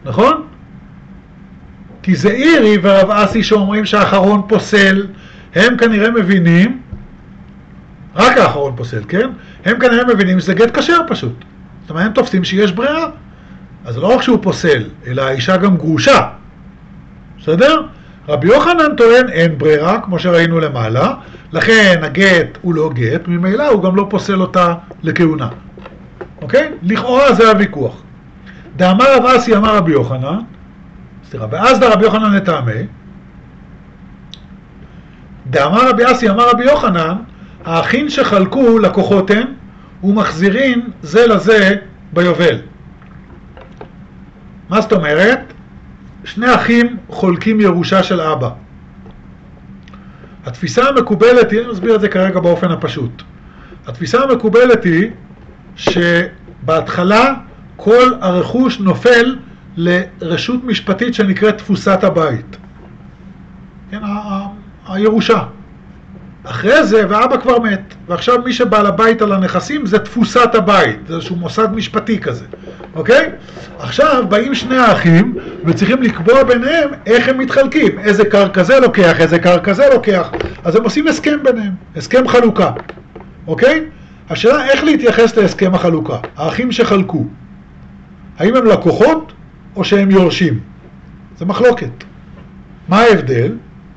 נכון? כי זעירי ורב אסי שאומרים שהאחרון פוסל, הם כנראה מבינים, רק האחרון פוסל, כן? הם כנראה מבינים שזה גט כשר פשוט. זאת אומרת, הם תופסים שיש ברירה. אז לא רק שהוא פוסל, אלא האישה גם גרושה. בסדר? רבי יוחנן טוען אין ברירה, כמו שראינו למעלה, לכן הגט הוא לא גט, ממילא הוא גם לא פוסל אותה לכהונה. אוקיי? לכאורה זה הוויכוח. דאמר רב אסי אמר רבי יוחנן, ואז דרבי יוחנן לטעמי, דאמר רבי אסי אמר רבי יוחנן, האחים שחלקו לקוחות הן ומחזירין זה לזה ביובל. מה זאת אומרת? שני אחים חולקים ירושה של אבא. התפיסה המקובלת היא, אני מסביר את זה כרגע באופן הפשוט. התפיסה המקובלת היא שבהתחלה כל הרכוש נופל לרשות משפטית שנקראת תפוסת הבית. כן, הירושה. אחרי זה, ואבא כבר מת, ועכשיו מי שבעל הבית על הנכסים זה תפוסת הבית, זה איזשהו מוסד משפטי כזה, אוקיי? עכשיו באים שני האחים וצריכים לקבוע ביניהם איך הם מתחלקים, איזה קרקע זה לוקח, איזה קרקע זה לוקח, אז הם עושים הסכם ביניהם, הסכם חלוקה, אוקיי? השאלה איך להתייחס להסכם החלוקה, האחים שחלקו, האם הם לקוחות או שהם יורשים? זה מחלוקת. מה ההבדל?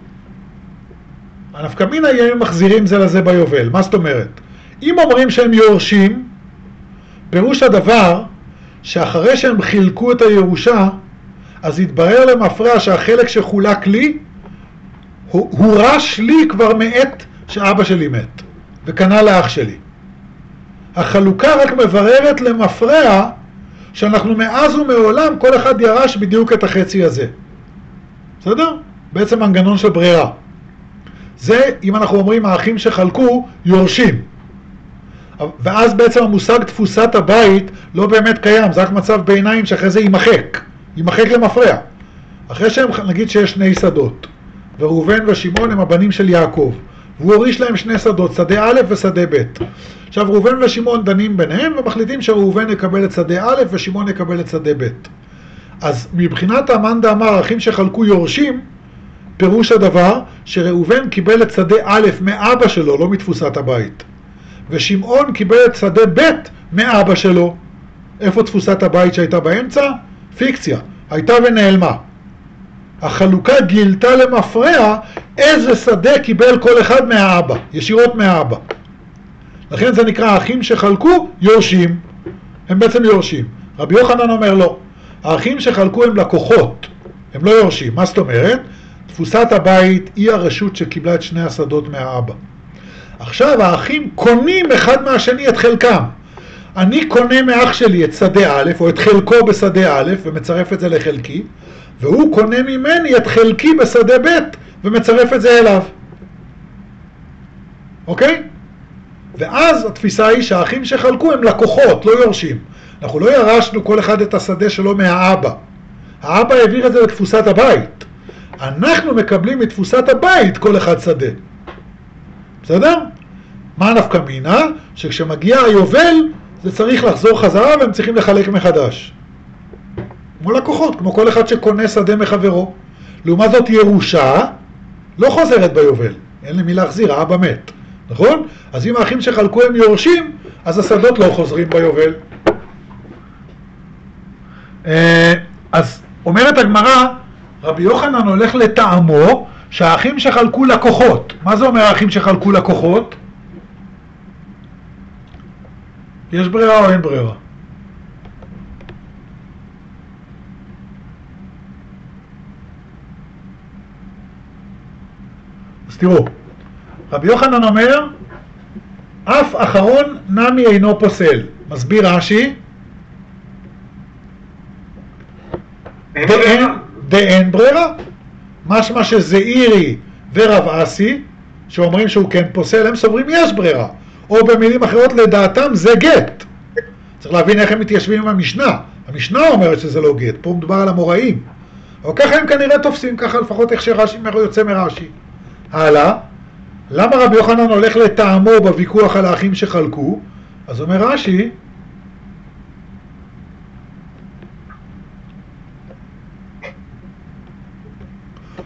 הנפקא מינה יהיה מחזירים זה לזה ביובל. מה זאת אומרת? אם אומרים שהם יורשים, פירוש הדבר שאחרי שהם חילקו את הירושה, אז התברר למפרע שהחלק שחולק לי, הורש לי כבר מעת שאבא שלי מת, וקנה לאח שלי. החלוקה רק מבררת למפרע שאנחנו מאז ומעולם כל אחד ירש בדיוק את החצי הזה. בסדר? בעצם מנגנון של ברירה. זה, אם אנחנו אומרים, האחים שחלקו יורשים. ואז בעצם המושג תפוסת הבית לא באמת קיים, זה רק מצב ביניים שאחרי זה יימחק למפרע. אחרי שהם, נגיד שיש שני שדות, וראובן ושמעון הם הבנים של יעקב, והוא הוריש להם שני שדות, שדה א' ושדה ב'. עכשיו ראובן ושמעון דנים ביניהם ומחליטים שראובן יקבל את שדה א' ושמעון יקבל את שדה ב'. אז מבחינת המאן דאמר, האחים שחלקו יורשים, פירוש הדבר שראובן קיבל את שדה א' מאבא שלו, לא מתפוסת הבית. ושמעון קיבל את שדה ב' מאבא שלו. איפה תפוסת הבית שהייתה באמצע? פיקציה. הייתה ונעלמה. החלוקה גילתה למפרע איזה שדה קיבל כל אחד מהאבא, ישירות מהאבא. לכן זה נקרא האחים שחלקו יורשים. הם בעצם יורשים. רבי יוחנן אומר לא. האחים שחלקו הם לקוחות, הם לא יורשים. מה זאת אומרת? תפוסת הבית היא הרשות שקיבלה את שני השדות מהאבא. עכשיו האחים קונים אחד מהשני את חלקם. אני קונה מאח שלי את שדה א' או את חלקו בשדה א' ומצרף את זה לחלקי, והוא קונה ממני את חלקי בשדה ב' ומצרף את זה אליו. אוקיי? ואז התפיסה היא שהאחים שחלקו הם לקוחות, לא יורשים. אנחנו לא ירשנו כל אחד את השדה שלו מהאבא. האבא העביר את זה לתפוסת הבית. אנחנו מקבלים מתפוסת הבית כל אחד שדה. בסדר? מה נפקא מינה? שכשמגיע היובל זה צריך לחזור חזרה והם צריכים לחלק מחדש. כמו לקוחות, כמו כל אחד שקונה שדה מחברו. לעומת זאת ירושה לא חוזרת ביובל. אין למי להחזיר, האבא מת. נכון? אז אם האחים שחלקו הם יורשים, אז השדות לא חוזרים ביובל. אז אומרת הגמרא, רבי יוחנן הולך לטעמו שהאחים שחלקו לקוחות. מה זה אומר האחים שחלקו לקוחות? יש ברירה או אין ברירה? אז תראו, רבי יוחנן אומר, אף אחרון נמי אינו פוסל. מסביר רש"י, ואין ברירה. משמע שזעירי ורב אסי, שאומרים שהוא כן פוסל, הם סוברים יש ברירה. או במילים אחרות לדעתם זה גט. צריך להבין איך הם מתיישבים עם המשנה. המשנה אומרת שזה לא גט, פה מדובר על המוראים. אבל ככה הם כנראה תופסים, ככה לפחות איך שרש"י יוצא מרש"י. הלאה, למה רבי יוחנן הולך לטעמו בוויכוח על האחים שחלקו? אז אומר רש"י,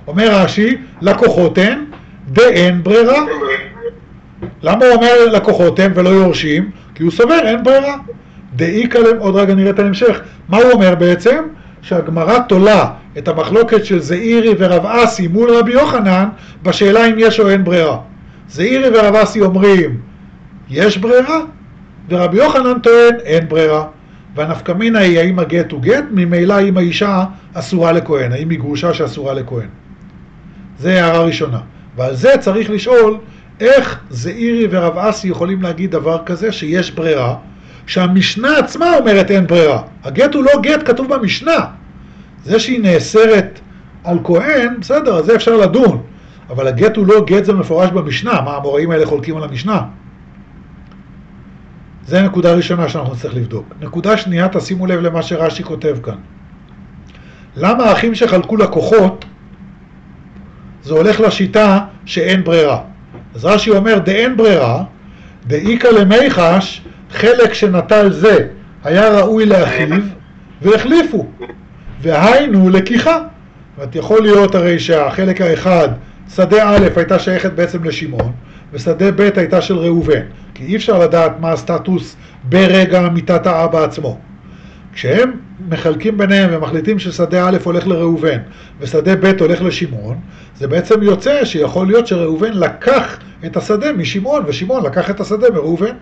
אומר רש"י, לקוחות הן, דאין ברירה. למה הוא אומר לקוחות הם ולא יורשים? כי הוא סובר, אין ברירה. דאיקה להם, עוד רגע נראה את ההמשך. מה הוא אומר בעצם? שהגמרא תולה את המחלוקת של זעירי ורב אסי מול רבי יוחנן בשאלה אם יש או אין ברירה. זעירי ורב אסי אומרים יש ברירה, ורבי יוחנן טוען אין ברירה. והנפקא מינה היא האם הגט הוא גט, ממילא אם האישה אסורה לכהן, האם היא גרושה שאסורה לכהן. זה הערה ראשונה. ועל זה צריך לשאול איך זעירי ורב אסי יכולים להגיד דבר כזה שיש ברירה, שהמשנה עצמה אומרת אין ברירה. הגט הוא לא גט, כתוב במשנה. זה שהיא נאסרת על כהן, בסדר, אז זה אפשר לדון. אבל הגט הוא לא גט, זה מפורש במשנה. מה, המוראים האלה חולקים על המשנה? זה נקודה ראשונה שאנחנו צריך לבדוק. נקודה שנייה, תשימו לב למה שרש"י כותב כאן. למה האחים שחלקו לקוחות, זה הולך לשיטה שאין ברירה. אז רש"י אומר, דאין ברירה, דאיקה למיחש, חלק שנטל זה היה ראוי לאחיו, והחליפו. והיינו לקיחה. ואת יכול להיות הרי שהחלק האחד, שדה א' הייתה שייכת בעצם לשמעון, ושדה ב' הייתה של ראובן. כי אי אפשר לדעת מה הסטטוס ברגע אמיתת האבא עצמו. כשהם מחלקים ביניהם ומחליטים ששדה א' הולך לראובן ושדה ב' הולך לשמעון, זה בעצם יוצא שיכול להיות שראובן לקח את השדה משמעון ושמעון לקח את השדה מראובן.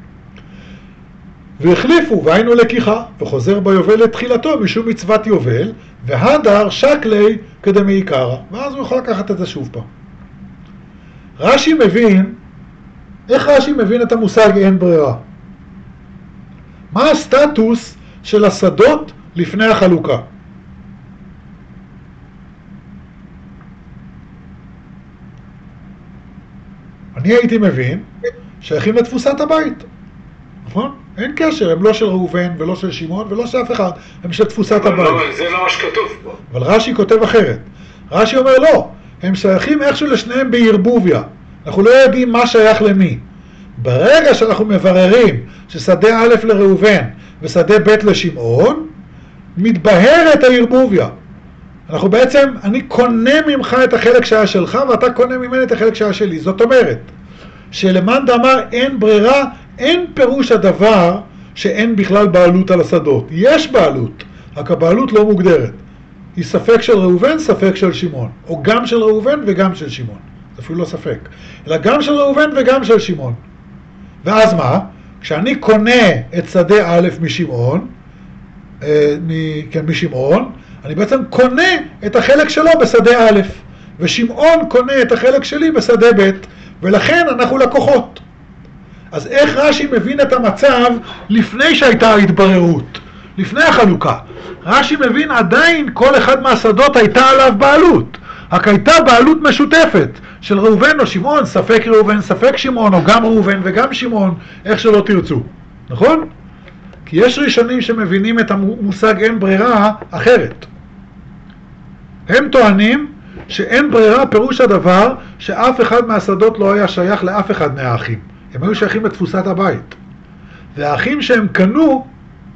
והחליפו, והיינו לקיחה, וחוזר ביובל לתחילתו משום מצוות יובל, והדר שקלי כדמעיקרא, ואז הוא יכול לקחת את זה שוב פעם. רש"י מבין, איך רש"י מבין את המושג אין ברירה? מה הסטטוס של השדות לפני החלוקה? אני הייתי מבין שייכים לתפוסת הבית, נכון? אין קשר, הם לא של ראובן ולא של שמעון ולא של אף אחד, הם של תפוסת הבית. אבל זה לא מה שכתוב פה. אבל רש"י כותב אחרת. רש"י אומר לא, הם שייכים איכשהו לשניהם בערבוביה. אנחנו לא יודעים מה שייך למי. ברגע שאנחנו מבררים ששדה א' לראובן ושדה ב' לשמעון, מתבהרת הערבוביה. אנחנו בעצם, אני קונה ממך את החלק שהיה שלך ואתה קונה ממני את החלק שהיה שלי. זאת אומרת, שלמאן דאמר אין ברירה, אין פירוש הדבר שאין בכלל בעלות על השדות. יש בעלות, רק הבעלות לא מוגדרת. היא ספק של ראובן, ספק של שמעון. או גם של ראובן וגם של שמעון. זה אפילו לא ספק. אלא גם של ראובן וגם של שמעון. ואז מה? כשאני קונה את שדה א' משמעון, משמעון, אני בעצם קונה את החלק שלו בשדה א', ושמעון קונה את החלק שלי בשדה ב', ולכן אנחנו לקוחות. אז איך רש"י מבין את המצב לפני שהייתה ההתבררות, לפני החלוקה? רש"י מבין עדיין כל אחד מהשדות הייתה עליו בעלות, רק הייתה בעלות משותפת של ראובן או שמעון, ספק ראובן, ספק שמעון, או גם ראובן וגם שמעון, איך שלא תרצו, נכון? כי יש ראשונים שמבינים את המושג אין ברירה אחרת. הם טוענים שאין ברירה פירוש הדבר שאף אחד מהשדות לא היה שייך לאף אחד מהאחים. הם היו שייכים לתפוסת הבית. והאחים שהם קנו,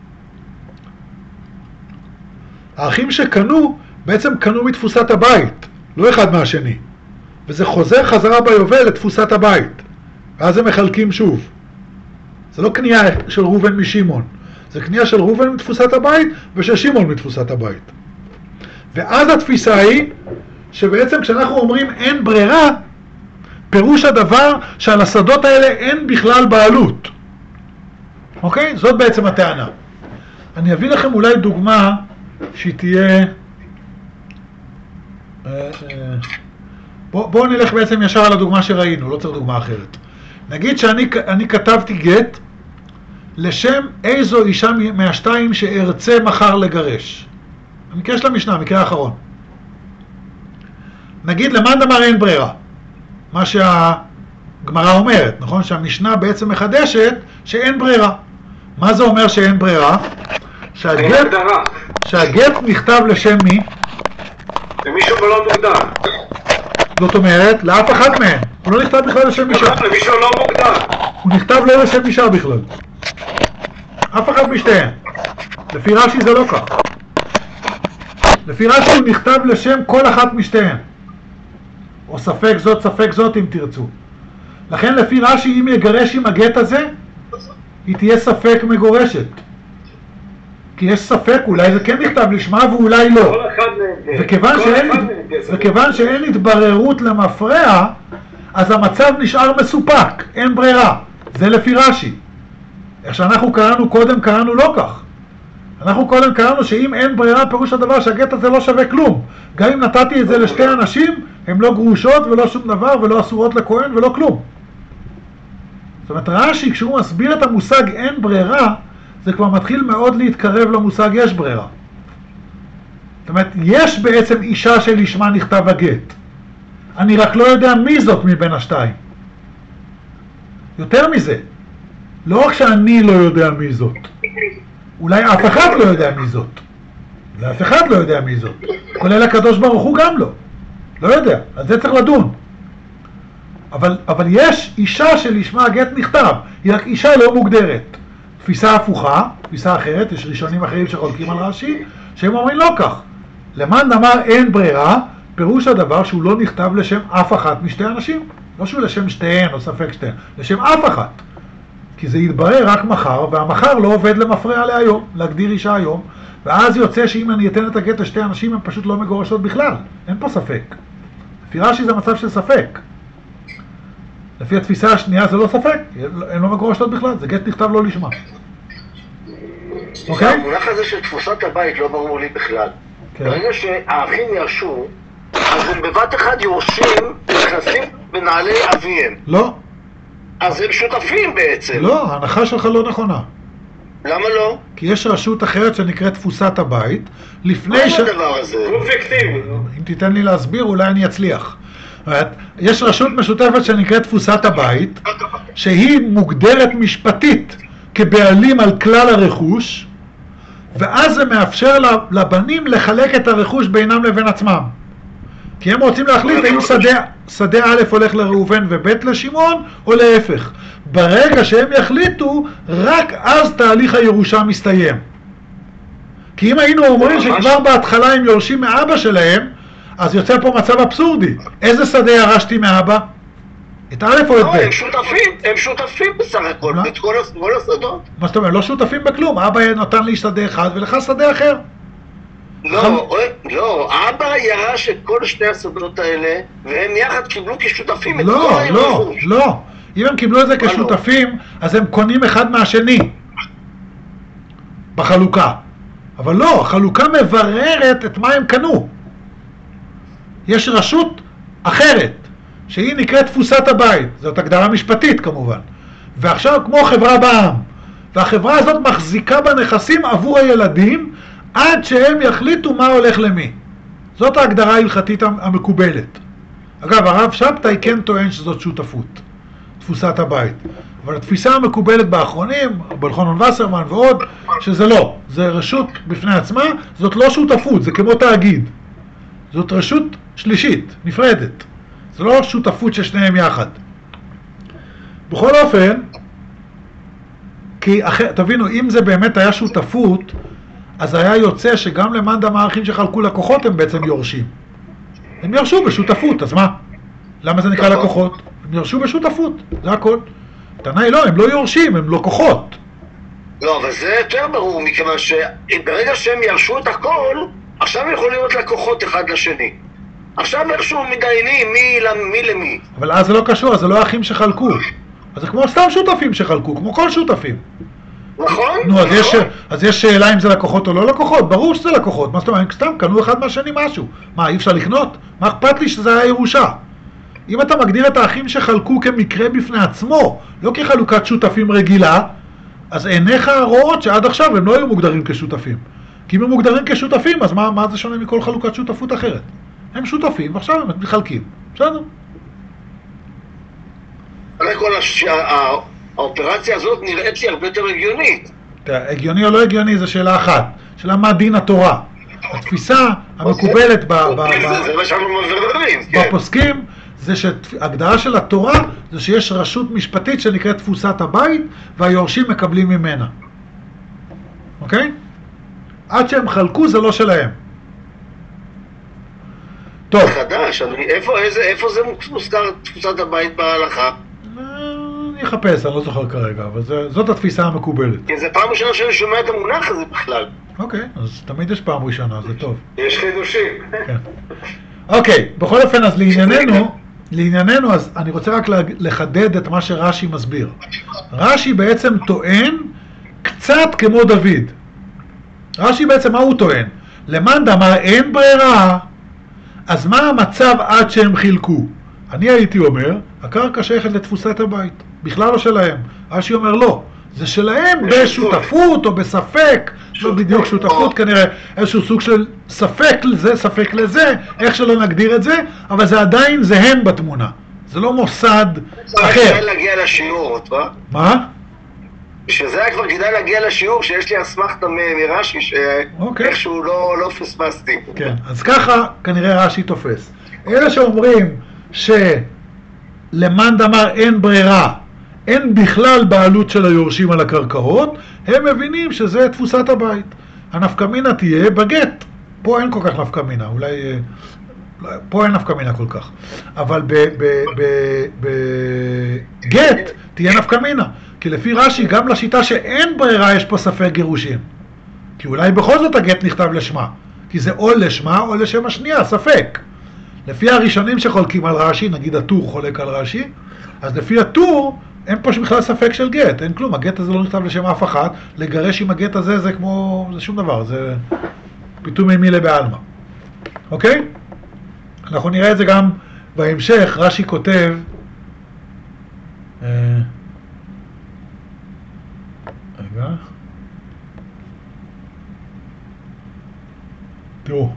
האחים שקנו בעצם קנו מתפוסת הבית, לא אחד מהשני. וזה חוזר חזרה ביובל לתפוסת הבית. ואז הם מחלקים שוב. זה לא קנייה של ראובן משמעון. זה קנייה של ראובן מתפוסת הבית ושל שמעון מתפוסת הבית. ואז התפיסה היא שבעצם כשאנחנו אומרים אין ברירה, פירוש הדבר שעל השדות האלה אין בכלל בעלות. אוקיי? זאת בעצם הטענה. אני אביא לכם אולי דוגמה שהיא תהיה... בואו נלך בעצם ישר על הדוגמה שראינו, לא צריך דוגמה אחרת. נגיד שאני כתבתי גט לשם איזו אישה מהשתיים שארצה מחר לגרש. המקרה של המשנה, המקרה האחרון. נגיד למאן דאמר אין ברירה. מה שהגמרא אומרת, נכון? שהמשנה בעצם מחדשת שאין ברירה. מה זה אומר שאין ברירה? שהגט נכתב לשם מי? למישהו לא מוגדר. זאת אומרת, לאף אחד מהם. הוא לא נכתב בכלל לשם אישה. למישהו לא מוגדר. הוא נכתב לא לשם אישה בכלל. אף אחד משתיהם. לפי רש"י זה לא כך. לפי רש"י הוא נכתב לשם כל אחת משתיהם. או ספק זאת, ספק זאת אם תרצו. לכן לפי רש"י, אם יגרש עם הגט הזה, היא תהיה ספק מגורשת. כי יש ספק, אולי זה כן נכתב לשמה ואולי לא. כל אחד מהם. וכיוון שאין התבררות למפרע, אז המצב נשאר מסופק, אין ברירה. זה לפי רש"י. איך שאנחנו קראנו קודם, קראנו לא כך. אנחנו קודם קראנו שאם אין ברירה, פירוש הדבר שהגט הזה לא שווה כלום. גם אם נתתי את זה לשתי אנשים, הם לא גרושות ולא שום דבר ולא אסורות לכהן ולא כלום. זאת אומרת, רש"י, כשהוא מסביר את המושג אין ברירה, זה כבר מתחיל מאוד להתקרב למושג יש ברירה. זאת אומרת, יש בעצם אישה שלשמה נכתב הגט. אני רק לא יודע מי זאת מבין השתיים. יותר מזה, לא רק שאני לא יודע מי זאת, אולי אף אחד לא יודע מי זאת. אולי אף אחד לא יודע מי זאת. כולל הקדוש ברוך הוא גם לא. לא יודע, על זה צריך לדון. אבל יש אישה שלשמה הגט נכתב, היא רק אישה לא מוגדרת. תפיסה הפוכה, תפיסה אחרת, יש ראשונים אחרים שחולקים על רש"י, שהם אומרים לא כך. למען אמר אין ברירה, פירוש הדבר שהוא לא נכתב לשם אף אחת משתי אנשים. לא שהוא לשם שתיהן או ספק שתיהן, לשם אף אחת. כי זה יתברר רק מחר, והמחר לא עובד למפרע להיום, להגדיר אישה היום, ואז יוצא שאם אני אתן את הגט לשתי אנשים, הם פשוט לא מגורשות בכלל. אין פה ספק. לפי רש"י זה מצב של ספק. לפי התפיסה השנייה זה לא ספק, הן לא מגורשות בכלל, זה גט נכתב לא לשמה. אוקיי? המונח הזה של תפוסת הבית לא ברור לי בכלל. ברגע שהאחים ירשו, אז הם בבת אחד יורשים, נכנסים בנעלי אביהם. לא. אז הם שותפים בעצם. לא, ההנחה שלך לא נכונה. למה לא? כי יש רשות אחרת שנקראת תפוסת הבית, לפני מה זה הדבר הזה? הוא פיקטיבי. אם תיתן לי להסביר, אולי אני אצליח. יש רשות משותפת שנקראת תפוסת הבית, שהיא מוגדרת משפטית כבעלים על כלל הרכוש, ואז זה מאפשר לבנים לחלק את הרכוש בינם לבין עצמם. כי הם רוצים להחליט האם שדה א' הולך לראובן וב' לשמעון, או להפך. ברגע שהם יחליטו, רק אז תהליך הירושה מסתיים. כי אם היינו אומרים שכבר בהתחלה הם יורשים מאבא שלהם, אז יוצא פה מצב אבסורדי. איזה שדה ירשתי מאבא? את א' או את ב'? הם שותפים בסך הכל, את כל השדות. מה זאת אומרת? לא שותפים בכלום. אבא נותן לי שדה אחד ולך שדה אחר. לא, אבא ירש את כל שני השדות האלה, והם יחד קיבלו כשותפים את כל לא, הרכוש. לא. אם הם קיבלו את זה כשותפים, אז הם קונים אחד מהשני. בחלוקה. אבל לא, החלוקה מבררת את מה הם קנו. יש רשות אחרת, שהיא נקראת תפוסת הבית. זאת הגדרה משפטית כמובן. ועכשיו כמו חברה בעם. והחברה הזאת מחזיקה בנכסים עבור הילדים, עד שהם יחליטו מה הולך למי. זאת ההגדרה ההלכתית המקובלת. אגב, הרב שבתאי כן טוען שזאת שותפות, תפוסת הבית. אבל התפיסה המקובלת באחרונים, בלחונון וסרמן ועוד, שזה לא. זה רשות בפני עצמה, זאת לא שותפות, זה כמו תאגיד. זאת רשות שלישית, נפרדת. זה לא שותפות ששניהם יחד. בכל אופן, כי תבינו, אם זה באמת היה שותפות, אז היה יוצא שגם למאן דאמר האחים שחלקו לקוחות הם בעצם יורשים. הם ירשו בשותפות, אז מה? למה זה נקרא לקוחות? הם ירשו בשותפות, זה הכל. תנאי לא, הם לא יורשים, הם לקוחות. לא, אבל זה יותר ברור, מכיוון שברגע שהם ירשו את הכל, עכשיו הם יכולים להיות לקוחות אחד לשני. עכשיו איכשהו מדיינים מי למי. אבל אז זה לא קשור, אז זה לא האחים שחלקו. אז זה כמו סתם שותפים שחלקו, כמו כל שותפים. נכון? נו, אז יש שאלה אם זה לקוחות או לא לקוחות? ברור שזה לקוחות. מה זאת אומרת? סתם קנו אחד מהשני משהו. מה, אי אפשר לקנות? מה אכפת לי שזה היה ירושה? אם אתה מגדיר את האחים שחלקו כמקרה בפני עצמו, לא כחלוקת שותפים רגילה, אז עיניך רואות שעד עכשיו הם לא היו מוגדרים כשותפים. כי אם הם מוגדרים כשותפים, אז מה זה שונה מכל חלוקת שותפות אחרת? הם שותפים, ועכשיו הם מחלקים. בסדר? הרי כל האופרציה הזאת נראית לי הרבה יותר הגיונית. הגיוני או לא הגיוני זה שאלה אחת. שאלה מה דין התורה. התפיסה המקובלת בפוסקים זה שהגדרה של התורה זה שיש רשות משפטית שנקראת תפוסת הבית והיורשים מקבלים ממנה. אוקיי? עד שהם חלקו זה לא שלהם. טוב. חדש, איפה זה מוזכר תפוסת הבית בהלכה? אני אחפש, אני לא זוכר כרגע, אבל זאת התפיסה המקובלת. כי זה פעם ראשונה שאני שומע את המונח הזה בכלל. אוקיי, אז תמיד יש פעם ראשונה, זה טוב. יש חידושים. כן. אוקיי, בכל אופן, אז לענייננו, אז אני רוצה רק לחדד את מה שרש"י מסביר. רש"י בעצם טוען קצת כמו דוד. רש"י בעצם מה הוא טוען? למאן דאמר אין ברירה, אז מה המצב עד שהם חילקו? אני הייתי אומר, הקרקע שייכת לתפוסת הבית, בכלל לא שלהם. רש"י אומר לא, זה שלהם בשותפות או בספק, לא בדיוק שותפות, כנראה איזשהו סוג של ספק לזה, ספק לזה, איך שלא נגדיר את זה, אבל זה עדיין זה הם בתמונה, זה לא מוסד אחר. כדאי להגיע לשיעור, מה? בשביל זה היה כבר כדאי להגיע לשיעור שיש לי אסמכתה מרש"י שאיכשהו לא פספסתי. כן, אז ככה כנראה רש"י תופס. אלה שאומרים שלמאן דאמר אין ברירה, אין בכלל בעלות של היורשים על הקרקעות, הם מבינים שזה תפוסת הבית. הנפקמינה תהיה בגט. פה אין כל כך נפקמינה, אולי... פה אין נפקמינה כל כך. אבל בגט תהיה נפקמינה. כי לפי רש"י, גם לשיטה שאין ברירה יש פה ספק גירושין. כי אולי בכל זאת הגט נכתב לשמה. כי זה או לשמה או לשם השנייה, ספק. לפי הראשונים שחולקים על רש"י, נגיד הטור חולק על רש"י, אז לפי הטור אין פה בכלל ספק של גט, אין כלום, הגט הזה לא נכתב לשם אף אחד, לגרש עם הגט הזה זה כמו, זה שום דבר, זה פיתום מילי בעלמא. אוקיי? אנחנו נראה את זה גם בהמשך, רש"י כותב, רגע, תראו,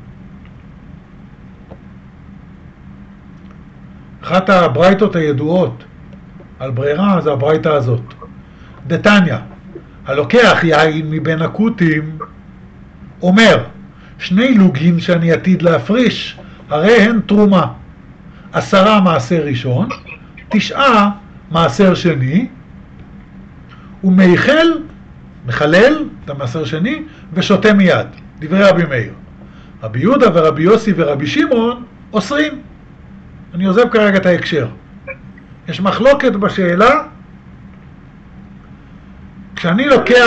אחת הברייתות הידועות על ברירה זה הברייתא הזאת. דתניא, הלוקח יין מבין הכותים, אומר, 2 לוגין שאני עתיד להפריש, הרי הן תרומה. 10 מעשר ראשון, 9 מעשר שני, מחלל את המעשר שני, ושותה מיד. דברי רבי מאיר. רבי יהודה ורבי יוסי ורבי שמעון אוסרים. אני עוזב כרגע את ההקשר. יש מחלוקת בשאלה, כשאני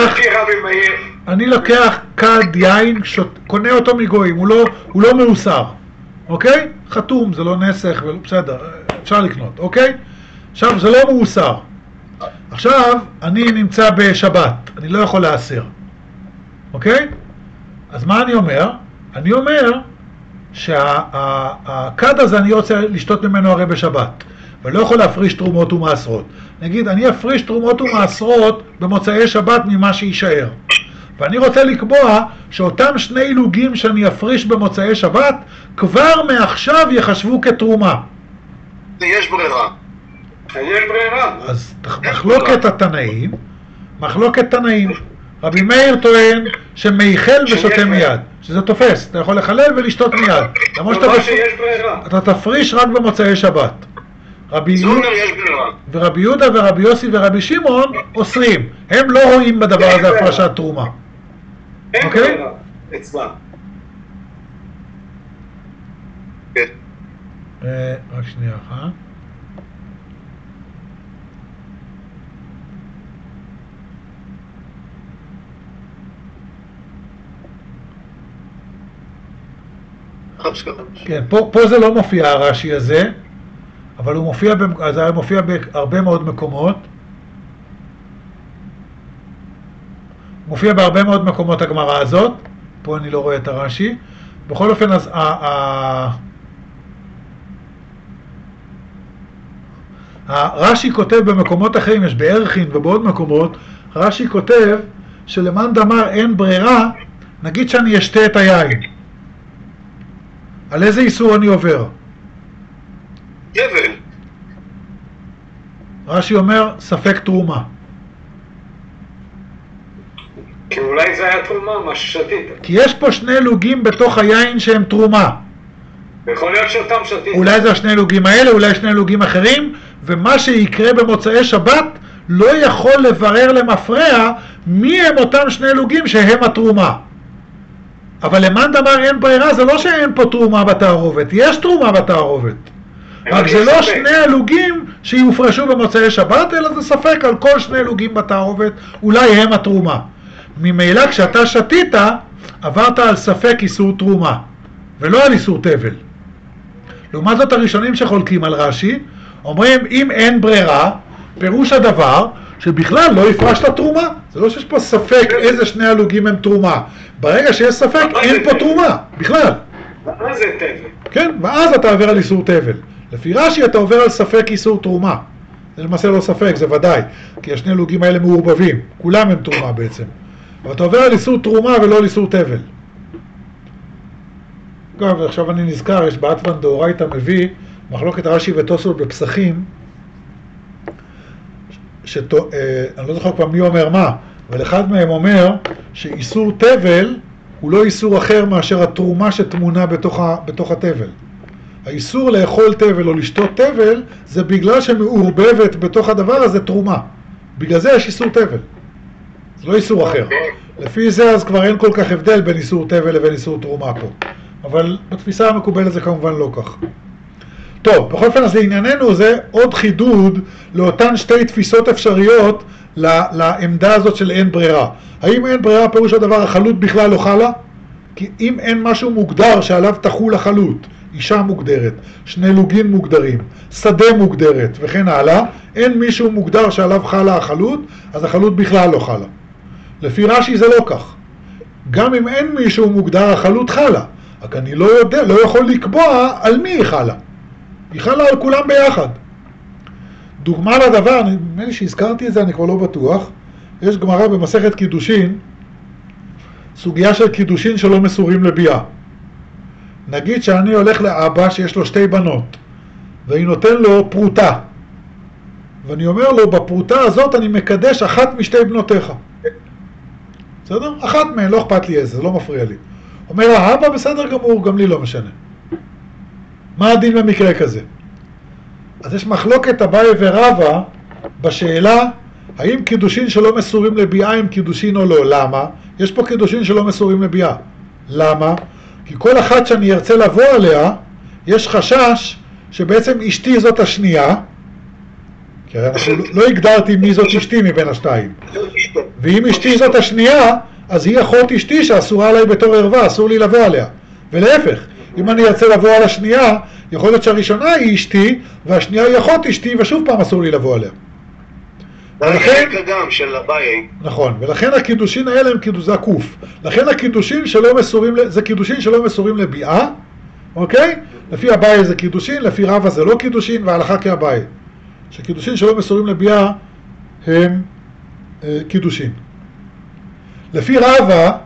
לוקח כד יין, קונה אותו מגויים, הוא לא מאוסר, אוקיי? חתום, זה לא נסך, בסדר, אפשר לקנות, אוקיי? עכשיו זה לא מאוסר. עכשיו אני נמצא בשבת, אני לא יכול לאסר, אוקיי? אז מה אני אומר? אני אומר שהכד הזה אני רוצה לשתות ממנו הרי בשבת, ולא יכול להפריש תרומות ומעשרות. נגיד, אני אפריש תרומות ומעשרות במוצאי שבת ממה שישאר. ואני רוצה לקבוע שאותם 2 לוגים שאני אפריש במוצאי שבת, כבר מעכשיו יחשבו כתרומה. יש ברירה. יש ברירה. אז מחלוקת תנאים. רבי מאיר טוען שמייחל ושותה מיד, שזה תופס, אתה יכול לחלל ולשתות מיד. אתה תפריש רק במוצאי שבת. ורבי יהודה ורבי יוסי ורבי שמעון אוסרים. הם לא רואים בדבר הזה הפרשת תרומה. אין ברירה אצלם. רק שנייה אחת. כן, פה זה לא מופיע הרש"י הזה, אבל הוא מופיע בהרבה מאוד מקומות. מופיע בהרבה מאוד מקומות הגמרא הזאת. פה אני לא רואה את הרש"י. בכל אופן, אז הרש"י כותב במקומות אחרים, יש בערכין ובעוד מקומות, רש"י כותב שלמאן דאמר אין ברירה, נגיד שאני אשתה את היין. על איזה איסור אני עובר? גבל. רש"י אומר, ספק תרומה. כי אולי זה היה תרומה, מה ששתית. כי יש פה 2 לוגים בתוך היין שהם תרומה. יכול להיות שאותם שתית. אולי זה 2 לוגים האלה, אולי 2 לוגים אחרים, ומה שיקרה במוצאי שבת לא יכול לברר למפרע מי הם אותם 2 לוגים שהם התרומה. אבל למאן דאמר אין ברירה, זה לא שאין פה תרומה בתערובת, יש תרומה בתערובת. רק זה לא שני הלוגים שיופרשו במוצאי שבת, אלא זה ספק על כל שני הלוגים בתערובת, אולי הם התרומה. ממילא כשאתה שתית, עברת על ספק איסור תרומה, ולא על איסור תבל. לעומת זאת הראשונים שחולקים על רש"י, אומרים אם אין ברירה, פירוש הדבר שבכלל לא יפרש לתרומה. זה לא שיש פה ספק איזה שני הלוגים הם תרומה. ברגע שיש ספק אין פה תרומה, בכלל. מה זה תבל? כן, ואז אתה עובר על איסור תבל. לפי רש"י אתה עובר על ספק איסור תרומה. זה למעשה לא ספק, זה ודאי, כי השני הלוגים האלה מעורבבים, כולם הם תרומה בעצם. אבל אתה עובר על איסור תרומה ולא על איסור תבל. אגב, עכשיו אני נזכר, יש בעטבן דאורייתא מביא מחלוקת רש"י ותוספות בפסחים, אני לא זוכר כבר מי אומר מה, אבל אחד מהם אומר שאיסור תבל הוא לא איסור אחר מאשר התרומה שתמונה בתוך התבל. האיסור לאכול תבל או לשתות תבל זה בגלל שמעורבבת בתוך הדבר הזה תרומה. בגלל זה יש איסור תבל. זה לא איסור אחר. לפי זה אז כבר אין כל כך הבדל בין איסור תבל לבין איסור תרומה פה. אבל בתפיסה המקובלת זה כמובן לא כך. טוב, בכל אופן אז לענייננו זה עוד חידוד לאותן שתי תפיסות אפשריות לעמדה הזאת של אין ברירה. האם אין ברירה פירוש הדבר החלות בכלל לא חלה? כי אם אין משהו מוגדר שעליו תחול החלות, אישה מוגדרת, שני לוגים מוגדרים, שדה מוגדרת וכן הלאה, אין מישהו מוגדר שעליו חלה החלות, אז החלות בכלל לא חלה. לפי רש"י זה לא כך. גם אם אין מישהו מוגדר החלות חלה, רק אני לא יודע, לא יכול לקבוע על מי היא חלה. היא חלה על כולם ביחד. דוגמה לדבר, נדמה לי שהזכרתי את זה, אני כבר לא בטוח. יש גמרא במסכת קידושין, סוגיה של קידושין שלא מסורים לביאה. נגיד שאני הולך לאבא שיש לו שתי בנות, ואני נותן לו פרוטה. ואני אומר לו, בפרוטה הזאת אני מקדש אחת משתי בנותיך. בסדר? אחת מהן, לא אכפת לי איזה, זה לא מפריע לי. אומר האבא, בסדר גמור, גם לי לא משנה. מה הדין במקרה כזה? אז יש מחלוקת אביי ורבא בשאלה האם קידושין שלא מסורים לביאה הם קידושין או לא. למה? יש פה קידושין שלא מסורים לביאה. למה? כי כל אחת שאני ארצה לבוא עליה, יש חשש שבעצם אשתי זאת השנייה, כי לא הגדרתי מי זאת אשתי מבין השתיים. ואם אשתי זאת השנייה, אז היא אחות אשתי שאסורה עליי בתור ערווה, אסור לי לבוא עליה. ולהפך, אם אני ארצה לבוא על השנייה, יכול להיות שהראשונה היא אשתי, והשנייה היא אחות אשתי, ושוב פעם אסור לי לבוא עליה. ולכן, גם של אביי. נכון, ולכן הקידושין האלה הם קידושי הקוף. לכן הקידושין שלא מסורים, זה קידושין שלא מסורים לביאה, אוקיי? לפי אביי זה קידושין, לפי רבא זה לא קידושין, וההלכה כאביי. שקידושין שלא מסורים לביאה הם קידושין. לפי רבא,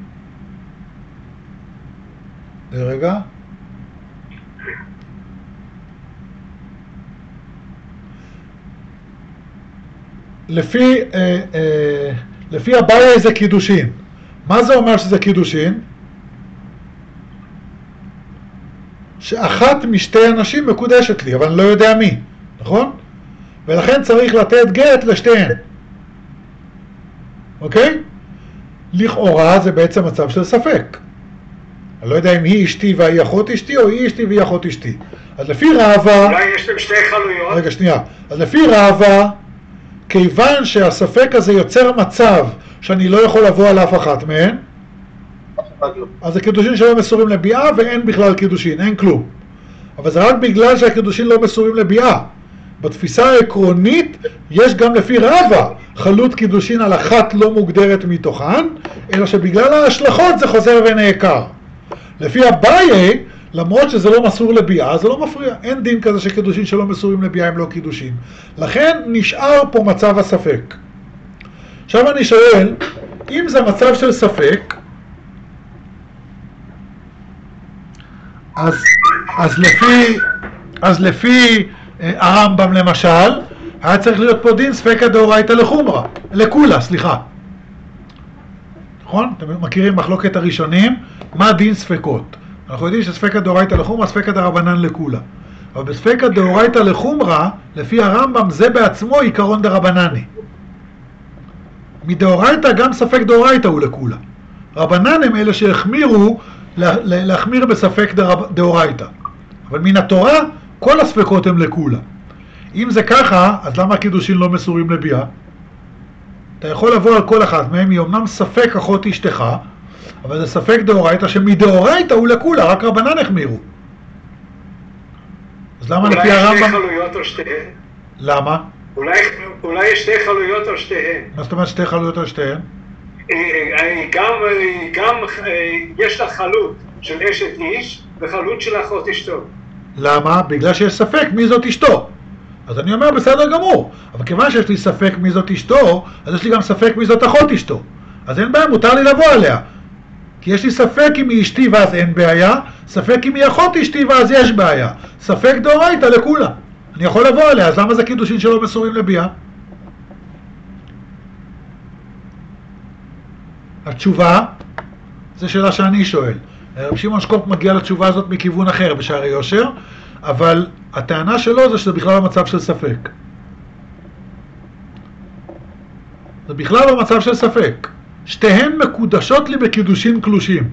רגע, לפי אביי זה קידושין. מה זה אומר שזה קידושין? שאחת משתי אנשים מקודשת לי, אבל אני לא יודע מי, נכון? ולכן צריך לתת גט לשתיהן. אוקיי? לכאורה זה בעצם מצב של ספק. אני לא יודע אם היא אשתי והיא אחות אשתי, או היא אשתי והיא אחות אשתי. אז לפי רבא... אולי יש להם שתי חלויות? רגע, שנייה. אז לפי רבא, כיוון שהספק הזה יוצר מצב שאני לא יכול לבוא על אף אחת מהן, אז זה קידושין שלא מסורים לביאה ואין בכלל קידושין, אין כלום. אבל זה רק בגלל שהקידושין לא מסורים לביאה. בתפיסה העקרונית יש גם לפי רבא חלות קידושין על אחת לא מוגדרת מתוכן, אלא שבגלל ההשלכות זה חוזר ונעקר. לפי אביי, למרות שזה לא מסור לביאה, זה לא מפריע. אין דין כזה שקידושין שלא מסורים לביאה הם לא קידושין. לכן נשאר פה מצב הספק. עכשיו אני שואל, אם זה מצב של ספק, אז לפי הרמב"ם למשל, היה צריך להיות פה דין ספקא דאורייתא לקולא, סליחה. נכון? אתם מכירים מחלוקת הראשונים, מה דין ספקות? אנחנו יודעים שספקא דאורייתא לחומרא, ספקא דרבנן לקולא. אבל בספקא דאורייתא לחומרא, לפי הרמב"ם זה בעצמו עיקרון דרבנני. מדאורייתא גם ספק דאורייתא הוא לקולא. רבנן הם אלה שהחמירו להחמיר בספק דאורייתא. אבל מן התורה, כל הספקות הם לכולה. אם זה ככה, אז למה הקידושין לא מסורים לביאה? אתה יכול לבוא על כל אחת מהם, היא אמנם ספק אחות אשתך, אבל זה ספק דאורייתא שמדאורייתא הוא לכולה, רק רבנן החמירו. אז למה לפי הרמב"ם... אולי יש שתי חלויות או שתיהן? למה? אולי יש שתי חלויות או שתיהן? מה זאת אומרת שתי חלויות או שתיהן? גם יש לה חלות של אשת איש וחלות של אחות אשתו. למה? בגלל שיש ספק מי זאת אשתו. אז אני אומר בסדר גמור, אבל כיוון שיש לי ספק מי זאת אשתו, אז יש לי גם ספק מי זאת אחות אשתו. אז אין בעיה, מותר לי לבוא עליה. כי יש לי ספק אם היא אשתי ואז אין בעיה, ספק אם היא אחות אשתי ואז יש בעיה. ספק דאורייתא לכולה. אני יכול לבוא עליה, אז למה זה קידושין שלא מסורים לביאה? התשובה, זו שאלה שאני שואל. רבי שמעון שקופ מגיע לתשובה הזאת מכיוון אחר בשערי יושר, אבל הטענה שלו זה שזה בכלל במצב של ספק. זה בכלל במצב של ספק. שתיהן מקודשות לי בקידושין קלושים.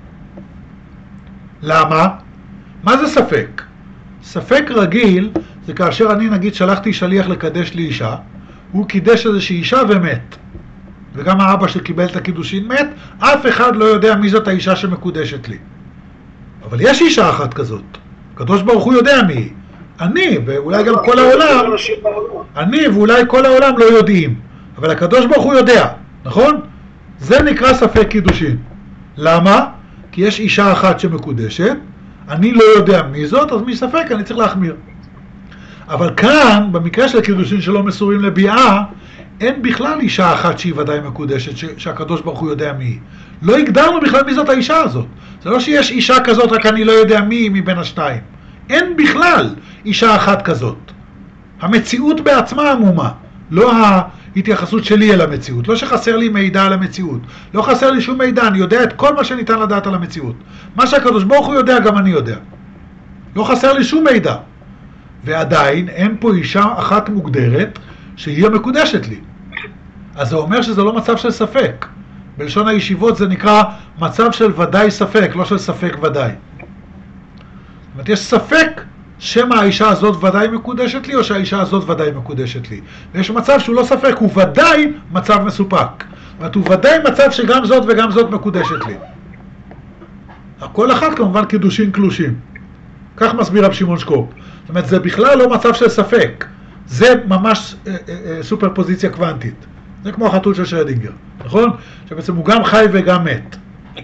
למה? מה זה ספק? ספק רגיל זה כאשר אני נגיד שלחתי שליח לקדש לי אישה, הוא קידש איזושהי אישה ומת. וגם האבא שקיבל את הקידושין מת, אף אחד לא יודע מי זאת האישה שמקודשת לי. אבל יש אישה אחת כזאת. הקדוש ברוך הוא יודע מי היא. אני, ואולי גם כל העולם, אני ואולי כל העולם לא יודעים. אבל הקדוש ברוך הוא יודע, נכון? זה נקרא ספק קידושין. למה? כי יש אישה אחת שמקודשת, אני לא יודע מי זאת, אז מספק אני צריך להחמיר. אבל כאן, במקרה של קידושין שלא מסורים לביאה, אין בכלל אישה אחת שהיא ודאי מקודשת, שהקדוש ברוך הוא יודע מי היא. לא הגדרנו בכלל מי זאת האישה הזאת. זה לא שיש אישה כזאת, רק אני לא יודע מי היא מבין השתיים. אין בכלל אישה אחת כזאת. המציאות בעצמה עמומה, לא ההתייחסות שלי אל המציאות. לא שחסר לי מידע על המציאות. לא חסר לי שום מידע, אני יודע את כל מה שניתן לדעת על המציאות. מה שהקדוש ברוך הוא יודע, גם אני יודע. לא חסר לי שום מידע. ועדיין אין פה אישה אחת מוגדרת שהיא המקודשת לי. אז זה אומר שזה לא מצב של ספק. בלשון הישיבות זה נקרא מצב של ודאי ספק, לא של ספק ודאי. זאת אומרת, יש ספק שמה האישה הזאת ודאי מקודשת לי, או שהאישה הזאת ודאי מקודשת לי. ויש מצב שהוא לא ספק, הוא ודאי מצב מסופק. זאת אומרת, הוא ודאי מצב שגם זאת וגם זאת מקודשת לי. כל אחת כמובן קידושין קלושים. כך מסביר רבי שמעון שקופ. זאת אומרת, זה בכלל לא מצב של ספק. זה ממש סופר פוזיציה קוונטית. זה כמו החתול של שרדינגר, נכון? שבעצם הוא גם חי וגם מת.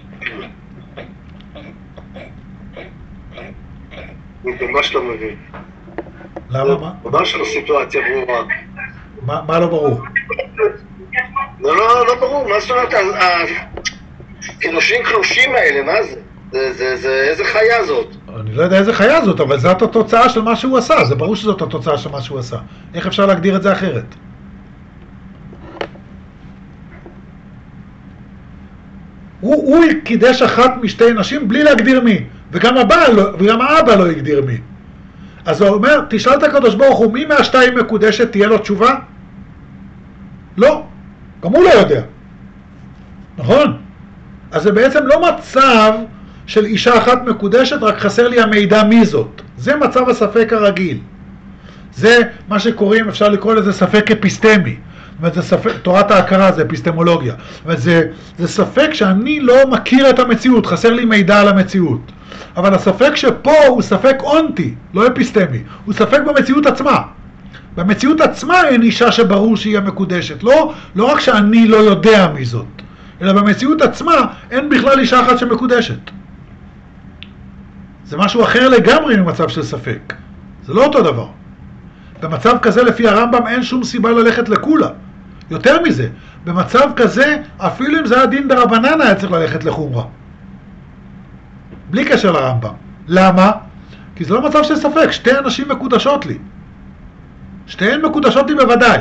אני ממש לא מבין. למה? מה? ממש לא סיטואציה ברורה. מה לא ברור? לא ברור, מה זאת אומרת? הקידושין קלושים האלה, מה זה? איזה חיה זאת? אני לא יודע איזה חיה זאת, אבל זאת התוצאה של מה שהוא עשה. זה ברור שזאת התוצאה של מה שהוא עשה. איך אפשר להגדיר את זה אחרת? הוא קידש אחת משתי נשים בלי להגדיר מי, וגם האבא לא הגדיר מי. אז הוא אומר, תשאל את הקדוש ברוך הוא, מי מהשתיים מקודשת תהיה לו תשובה? לא, גם הוא לא יודע. נכון? אז זה בעצם לא מצב של אישה אחת מקודשת, רק חסר לי המידע מי זאת. זה מצב הספק הרגיל. זה מה שקוראים, אפשר לקרוא לזה ספק אפיסטמי. זאת אומרת, זה ספק, תורת ההכרה זה אפיסטמולוגיה. זאת אומרת, זה ספק שאני לא מכיר את המציאות, חסר לי מידע על המציאות. אבל הספק שפה הוא ספק אונטי, לא אפיסטמי. הוא ספק במציאות עצמה. במציאות עצמה אין אישה שברור שהיא המקודשת. לא רק שאני לא יודע מי זאת, אלא במציאות עצמה אין בכלל אישה אחת שמקודשת. זה משהו אחר לגמרי ממצב של ספק. זה לא אותו דבר. במצב כזה לפי הרמב"ם אין שום סיבה ללכת לכולה. יותר מזה, במצב כזה אפילו אם זה היה דין דרבנן היה צריך ללכת לחומרה. בלי קשר לרמב"ם. למה? כי זה לא מצב של ספק, שתי אנשים מקודשות לי. שתיהן מקודשות לי בוודאי.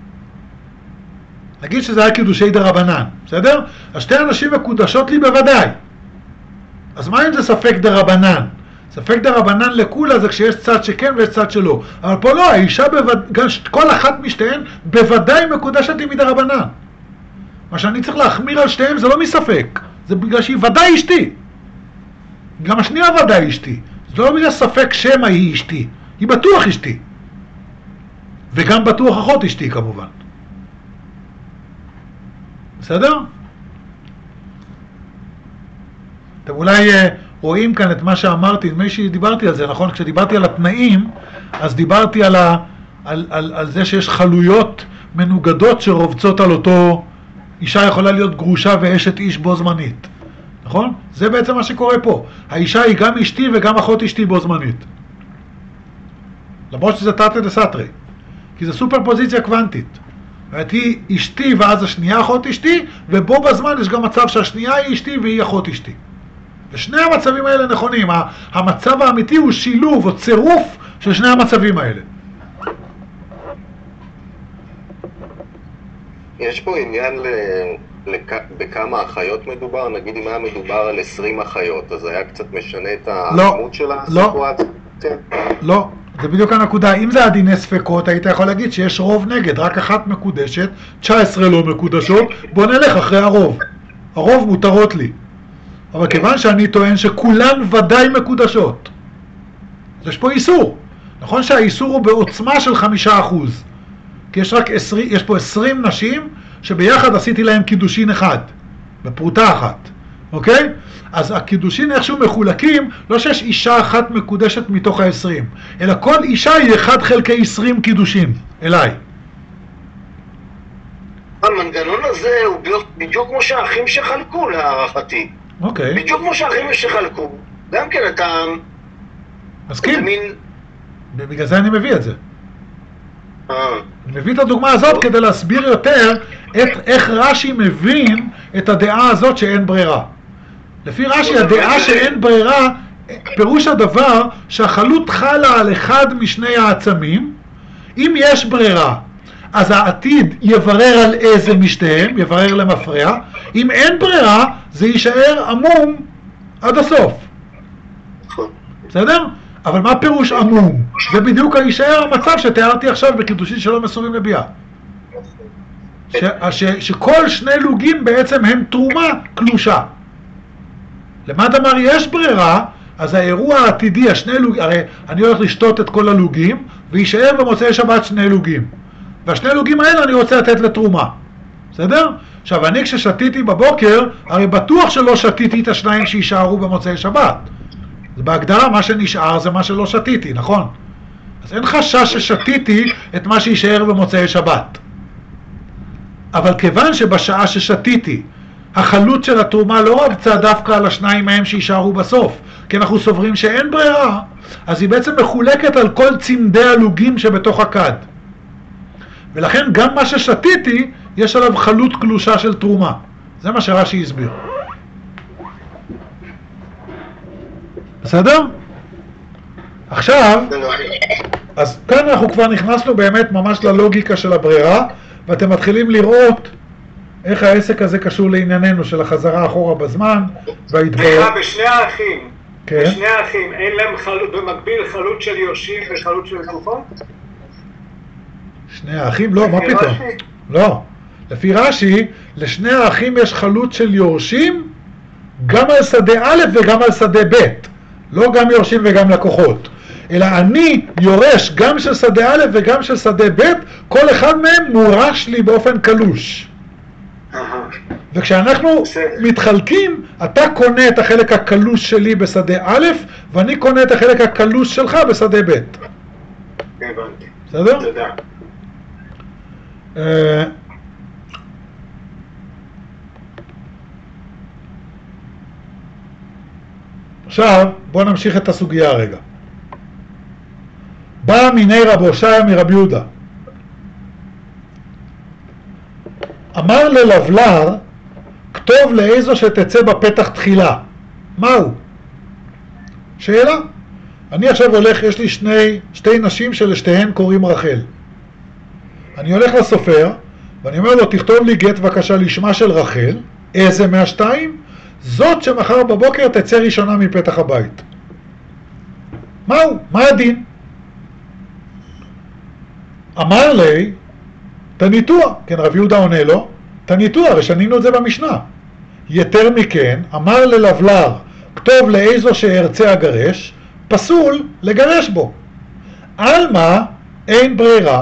נגיד שזה היה קידושי דרבנן, בסדר? אז שתי אנשים מקודשות לי בוודאי. אז מה אם זה ספק דרבנן? ספק דרבנן לכולה זה כשיש צד שכן ויש צד שלא. אבל פה לא, האישה כל אחת משתיהן בוודאי מקודשת לי מדרבנן. מה שאני צריך להחמיר על שתיהם זה לא מספק, זה בגלל שהיא ודאי אשתי. גם השנייה ודאי אשתי. זה לא בגלל ספק שמה היא אשתי. היא בטוח אשתי. וגם בטוח אחות אשתי כמובן. בסדר? אתם אולי רואים כאן את מה שאמרתי, נדמה לי שדיברתי על זה, נכון? כשדיברתי על התנאים, אז דיברתי על זה שיש חלויות מנוגדות שרובצות על אותו, אישה יכולה להיות גרושה ואשת איש בו זמנית. נכון? זה בעצם מה שקורה פה. האישה היא גם אשתי וגם אחות אשתי בו זמנית. למרות שזה תרתי דסתרי. כי זה סופר פוזיציה קוונטית. היא אשתי ואז השנייה אחות אשתי, ובו בזמן יש גם מצב שהשנייה היא אשתי והיא אחות אשתי. ושני המצבים האלה נכונים. המצב האמיתי הוא שילוב או צירוף של שני המצבים האלה. יש פה עניין בכמה אחיות מדובר? נגיד אם היה מדובר על 20 אחיות, אז היה קצת משנה את העמוד של הסיטואציה? לא, זה בדיוק הנקודה. אם זה הדיני ספקות, היית יכול להגיד שיש רוב נגד, רק אחת מקודשת, 19 לא מקודשות, בוא נלך אחרי הרוב. הרוב מותרות לי. אבל כיוון שאני טוען שכולן ודאי מקודשות, יש פה איסור. נכון שהאיסור הוא בעוצמה של 5%. כי יש פה 20 נשים שביחד עשיתי להם קידושין אחד, בפרוטה אחת, אוקיי? אז הקידושין איכשהו מחולקים, לא שיש אישה אחת מקודשת מתוך ה-20, אלא כל אישה היא 1 חלקי 20 קידושין, אליי. המנגנון הזה הוא בדיוק כמו שהאחים שחלקו להערכתי. אוקיי. בדיוק כמו שהאחים שחלקו. גם כן אתה... מסכים? בגלל זה אני מביא את זה. אני מביא את הדוגמה הזאת כדי להסביר יותר איך רש"י מבין את הדעה הזאת שאין ברירה. לפי רש"י הדעה שאין ברירה, פירוש הדבר שהחלות חלה על אחד משני העצמים. אם יש ברירה, אז העתיד יברר על איזה משתיהם, יברר למפרע. אם אין ברירה, זה יישאר עמום עד הסוף. בסדר? אבל מה פירוש עמום? זה בדיוק יישאר המצב שתיארתי עכשיו בקידושין שלא מסורים לביאה. שכל שני לוגים בעצם הם תרומה קלושה. למד אמר יש ברירה, אז האירוע העתידי, השני לוגים, הרי אני הולך לשתות את כל הלוגים, ויישאר במוצאי שבת שני לוגים. והשני לוגים האלה אני רוצה לתת לתרומה. בסדר? עכשיו, אני כששתיתי בבוקר, הרי בטוח שלא שתיתי את השניים שישארו במוצאי שבת. אז בהגדרה מה שנשאר זה מה שלא שתיתי, נכון? אז אין חשש ששתיתי את מה שישאר במוצאי שבת. אבל כיוון שבשעה ששתיתי, החלות של התרומה לא רבצה דווקא על השניים מהם שישארו בסוף, כי אנחנו סוברים שאין ברירה, אז היא בעצם מחולקת על כל צמדי הלוגים שבתוך הכד. ולכן גם מה ששתיתי, יש עליו חלות קלושה של תרומה. זה מה שרש"י הסביר. בסדר? עכשיו, אז כאן אנחנו כבר נכנסנו באמת ממש ללוגיקה של הברירה, ואתם מתחילים לראות איך העסק הזה קשור לענייננו של החזרה אחורה בזמן וההתברר. בשני האחים, כן. בשני האחים, אין להם במקביל חלות של יורשים וחלות של גופות? שני האחים? לא, מה פתאום? לא. לפי רש"י, לשני האחים יש חלות של יורשים גם על שדה א' וגם על שדה ב'. לא גם יורשים וגם לקוחות. אלא אני יורש גם של שדה א' וגם של שדה ב', כל אחד מהם מורש לי באופן קלוש. וכשאנחנו מתחלקים, אתה קונה את החלק הקלוש שלי בשדה א', ואני קונה את החלק הקלוש שלך בשדה ב'. הבנתי. בסדר? תודה. עכשיו, בואו נמשיך את הסוגיה הרגע. בא מיני רב הושעיה מרבי יהודה. אמר ללבלר, כתוב לאיזו שתצא בפתח תחילה. מהו? שאלה. אני עכשיו הולך, יש לי שתי נשים שלשתיהן קוראים רחל. אני הולך לסופר, ואני אומר לו, תכתוב לי גט בבקשה לשמה של רחל. איזה מהשתיים? זאת שמחר בבוקר תצא ראשונה מפתח הבית. מהו? מה הדין? אמר לי, תניתוע. כן, רב יהודה עונה לו, תניתוע, ושנינו את זה במשנה. יתר מכן, אמר ללבלר, כתוב לאיזו שארצה אגרש, פסול לגרש בו. אלמה אין ברירה.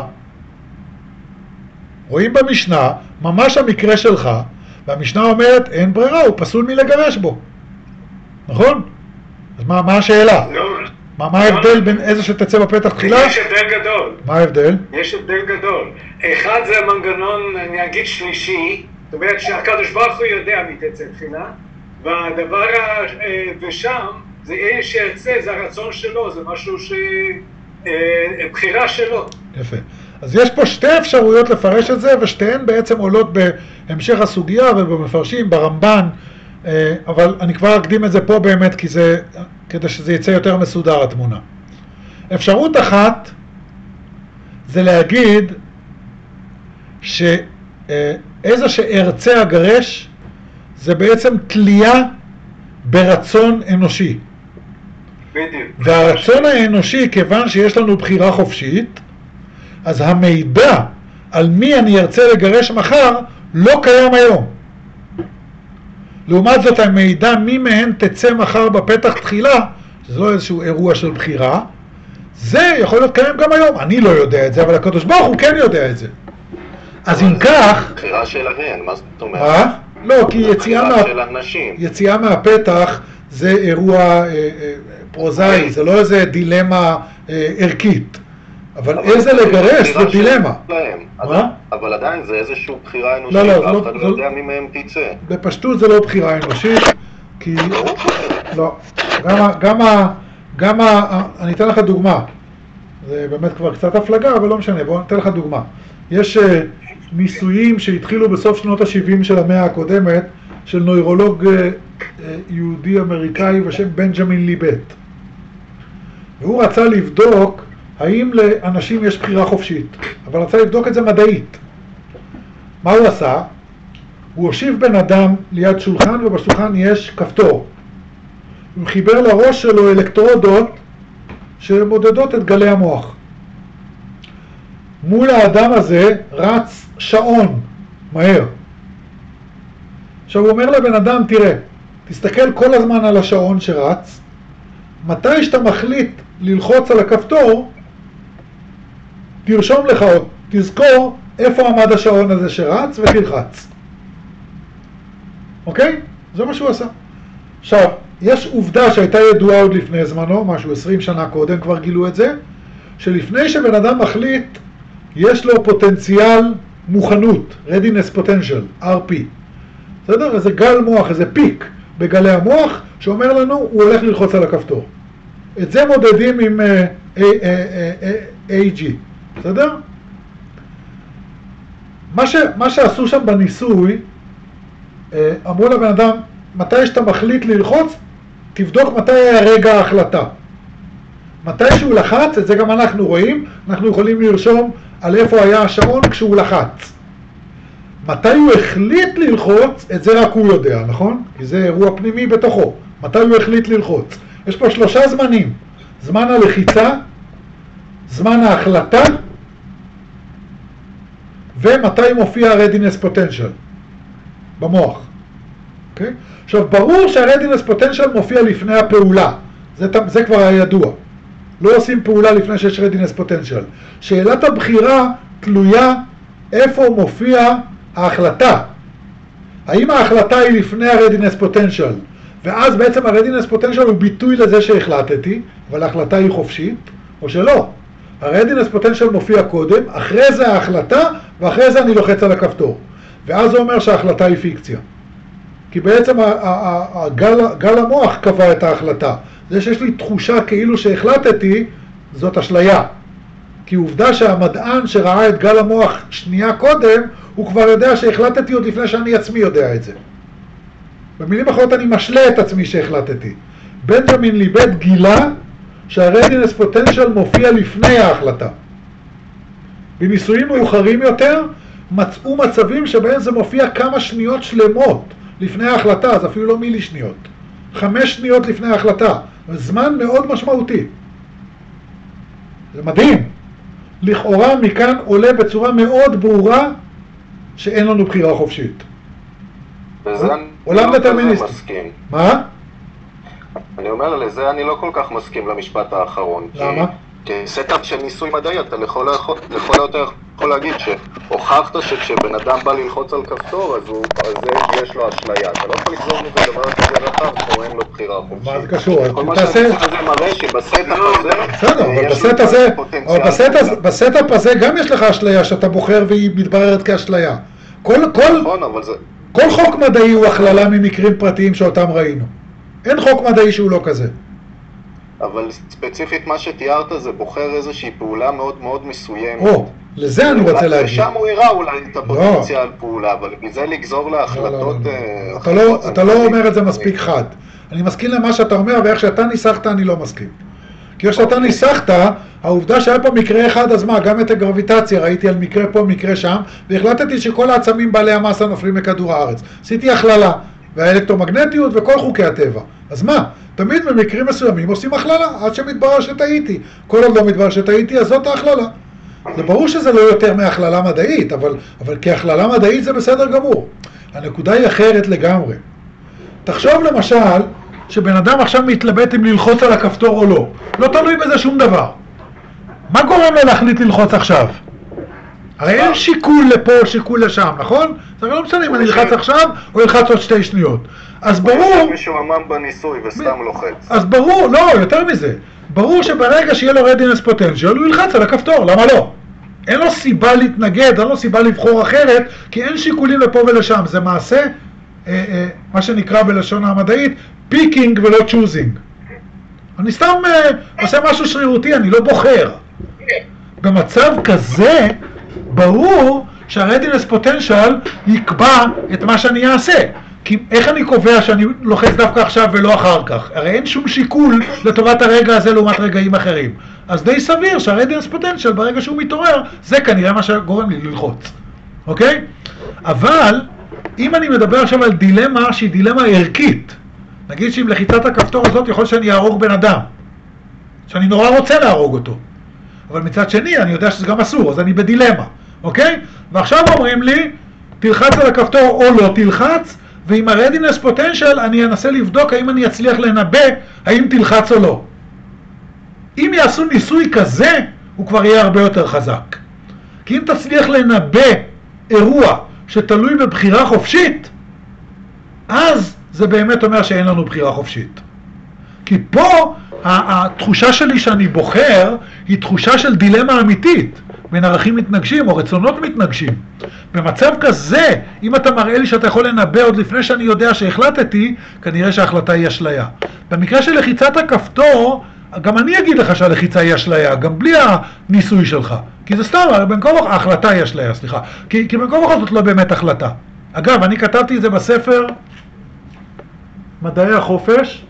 רואים במשנה, ממש המקרה שלך, והמשנה אומרת אין ברירה, הוא פסול מלגרש בו. נכון? אז מה השאלה? מה ההבדל בין איזה שתצא בפתח תחילה? יש הבדל גדול. מה ההבדל? יש הבדל גדול. אחד זה מנגנון, אני אגיד שלישי, זאת אומרת שהקדוש ברוך הוא יודע מי תצא תחילה, והדבר, ושם, זה אין שיצא, זה הרצון שלו, זה משהו בחירה שלו. יפה. אז יש פה שתי אפשרויות לפרש את זה, ושתיהן בעצם עולות בהמשך הסוגיה ובמפרשים, ברמב"ן, אבל אני כבר אקדים את זה פה באמת, כדי שזה יצא יותר מסודר התמונה. אפשרות אחת, זה להגיד שאיזה שארצה אגרש, זה בעצם תלייה ברצון אנושי. בדיוק. והרצון האנושי, כיוון שיש לנו בחירה חופשית, אז המידע על מי אני ארצה לגרש מחר לא קיים היום. לעומת זאת, המידע מי מהן תצא מחר בפתח תחילה, שזה לא איזשהו אירוע של בחירה, זה יכול להיות קיים גם היום. אני לא יודע את זה, אבל הקדוש ברוך הוא כן יודע את זה. אז אם כך... בחירה שלהן, מה זאת אומרת? לא, כי יציאה מהפתח זה אירוע פרוזאי, זה לא איזה דילמה ערכית. אבל איזה לגרש זה דילמה. אבל עדיין זה איזושהי בחירה אנושית, לא, אף אחד לא יודע מי מהם תצא. בפשטות זה לא בחירה אנושית, כי... לא, אני אתן לך דוגמה. זה באמת כבר קצת הפלגה, אבל לא משנה, בואו ניתן לך דוגמה. יש ניסויים שהתחילו בסוף שנות ה-70 של המאה הקודמת, של נוירולוג יהודי אמריקאי בשם בנג'מין ליבט. והוא רצה לבדוק האם לאנשים יש בחירה חופשית, אבל רצה לבדוק את זה מדעית. מה הוא עשה? הוא הושיב בן אדם ליד שולחן, ובשולחן יש כפתור. הוא חיבר לראש שלו אלקטרודות שמודדות את גלי המוח. מול האדם הזה רץ שעון מהר. עכשיו הוא אומר לבן אדם, תראה, תסתכל כל הזמן על השעון שרץ, מתי שאתה מחליט ללחוץ על הכפתור, תרשום לך עוד, תזכור איפה עמד השעון הזה שרץ ותלחץ. אוקיי? זה מה שהוא עשה. עכשיו, יש עובדה שהייתה ידועה עוד לפני זמנו, משהו 20 שנה קודם כבר גילו את זה, שלפני שבן אדם מחליט, יש לו פוטנציאל מוכנות, readiness potential, RP. בסדר? איזה גל מוח, איזה פיק בגלי המוח, שאומר לנו, הוא הולך ללחוץ על הכפתור. את זה מודדים עם AG. בסדר? מה שעשו שם בניסוי, אמרו לבן אדם, מתי שאתה מחליט ללחוץ, תבדוק מתי היה רגע ההחלטה. מתי שהוא לחץ, את זה גם אנחנו רואים, אנחנו יכולים לרשום על איפה היה השעון כשהוא לחץ. מתי הוא החליט ללחוץ, את זה רק הוא יודע, נכון? כי זה אירוע פנימי בתוכו. מתי הוא החליט ללחוץ? יש פה 3 זמנים. זמן הלחיצה, זמן ההחלטה, ומתי מופיע ה-readiness potential במוח. Okay? עכשיו, ברור שה-readiness potential מופיע לפני הפעולה. זה כבר היה ידוע. לא עושים פעולה לפני שיש readiness potential. שאלת הבחירה תלויה איפה מופיע ההחלטה. האם ההחלטה היא לפני ה-readiness potential, ואז בעצם ה-readiness potential הוא ביטוי לזה שהחלטתי, אבל ההחלטה היא חופשית, או שלא. ה-readiness potential מופיע קודם, אחרי זה ההחלטה, ואחרי זה אני לוחץ על הכפתור. ואז זה אומר שההחלטה היא פיקציה. כי בעצם גל המוח קבע את ההחלטה. זה שיש לי תחושה כאילו שהחלטתי, זאת אשליה. כי עובדה שהמדען שראה את גל המוח שנייה קודם, הוא כבר יודע שהחלטתי עוד לפני שאני עצמי יודע את זה. במילים אחרות אני משלה את עצמי שהחלטתי. בנג'מין ליבט גילה שה-readiness potential מופיע לפני ההחלטה. בניסויים מאוחרים יותר מצאו מצבים שבהם זה מופיע כמה שניות שלמות לפני ההחלטה, אז אפילו לא מילי שניות. 5 שניות לפני ההחלטה. זמן מאוד משמעותי. זה מדהים. לכאורה מכאן עולה בצורה מאוד ברורה שאין לנו בחירה חופשית. וזה עולם דטרמיניסטי. מסכים. מה? אני אומר, לזה אני לא כל כך מסכים למשפט האחרון. למה? כי סטאפ של ניסוי מדעי, אתה לכל היותר יכול להגיד שהוכחת שכשבן אדם בא ללחוץ על כפתור, אז יש לו אשליה. אתה לא יכול לגזור מזה דבר כזה רחב, כמו אין לו בחירה חופשית. מה זה קשור? כל מה שאני חושב זה מראה שבסטאפ הזה... בסדר, אבל בסטאפ הזה גם יש לך אשליה שאתה בוחר והיא מתבררת כאשליה. נכון, אבל זה... כל חוק מדעי הוא הכללה ממקרים פרטיים שאותם ראינו. אין חוק מדעי שהוא לא כזה. אבל ספציפית מה שתיארת זה בוחר איזושהי פעולה מאוד מאוד מסוימת. לזה אני רוצה להגיד. ושם הוא יראה אולי את הפוטנציאל פעולה, אבל מזה לגזור להחלטות... אתה לא אומר את זה מספיק חד. אני מסכים למה שאתה אומר, ואיך שאתה ניסחת אני לא מסכים. כי איך שאתה ניסחת, העובדה שהיה פה מקרה אחד, אז מה, גם את הגרביטציה ראיתי על מקרה פה, מקרה שם, והחלטתי שכל העצמים בעלי המסה נופלים מכדור הארץ. עשיתי הכללה, והאלקטרומגנטיות וכל חוקי הטבע. אז מה? תמיד במקרים מסוימים עושים הכללה, עד שמתברר שטעיתי. כל עוד לא מתברר שטעיתי, אז זאת ההכללה. זה ברור שזה לא יותר מהכללה מדעית, אבל כהכללה מדעית זה בסדר גמור. הנקודה היא אחרת לגמרי. תחשוב למשל, שבן אדם עכשיו מתלבט אם ללחוץ על הכפתור או לא. לא תלוי בזה שום דבר. מה גורם לו להחליט ללחוץ עכשיו? הרי אין שיקול לפה או שיקול לשם, נכון? זה לא משנה אם אני אלחץ עכשיו או אלחץ עוד 2 שניות. אז ברור... מישהו אמם בניסוי וסתם לוחץ. אז ברור, לא, יותר מזה. ברור שברגע שיהיה לו readiness potential הוא ילחץ על הכפתור, למה לא? אין לו סיבה להתנגד, אין לו סיבה לבחור אחרת, כי אין שיקולים לפה ולשם. זה מעשה, מה שנקרא בלשון המדעית, picking ולא choosing. אני סתם עושה משהו שרירותי, אני לא בוחר. במצב כזה, ברור שה-readiness potential יקבע את מה שאני אעשה. כי איך אני קובע שאני לוחץ דווקא עכשיו ולא אחר כך? הרי אין שום שיקול לטובת הרגע הזה לעומת רגעים אחרים. אז די סביר שה-readiness potential ברגע שהוא מתעורר, זה כנראה מה שגורם לי ללחוץ. אוקיי? אבל אם אני מדבר עכשיו על דילמה שהיא דילמה ערכית, נגיד שעם לחיצת הכפתור הזאת יכול שאני אהרוג בן אדם, שאני נורא רוצה להרוג אותו. אבל מצד שני אני יודע שזה גם אסור, אז אני בדילמה. אוקיי? ועכשיו אומרים לי, תלחץ על הכפתור או לא תלחץ, ועם ה-readiness potential אני אנסה לבדוק האם אני אצליח לנבא האם תלחץ או לא. אם יעשו ניסוי כזה, הוא כבר יהיה הרבה יותר חזק. כי אם תצליח לנבא אירוע שתלוי בבחירה חופשית, אז זה באמת אומר שאין לנו בחירה חופשית. כי פה התחושה שלי שאני בוחר היא תחושה של דילמה אמיתית. בין ערכים מתנגשים או רצונות מתנגשים. במצב כזה, אם אתה מראה לי שאתה יכול לנבא עוד לפני שאני יודע שהחלטתי, כנראה שההחלטה היא אשליה. במקרה של לחיצת הכפתור, גם אני אגיד לך שהלחיצה היא אשליה, גם בלי הניסוי שלך. כי זה סתם, בין כה וכה, ההחלטה היא אשליה, סליחה. כי בין כה וכה זאת לא באמת החלטה. אגב, אני כתבתי את זה בספר מדעי החופש.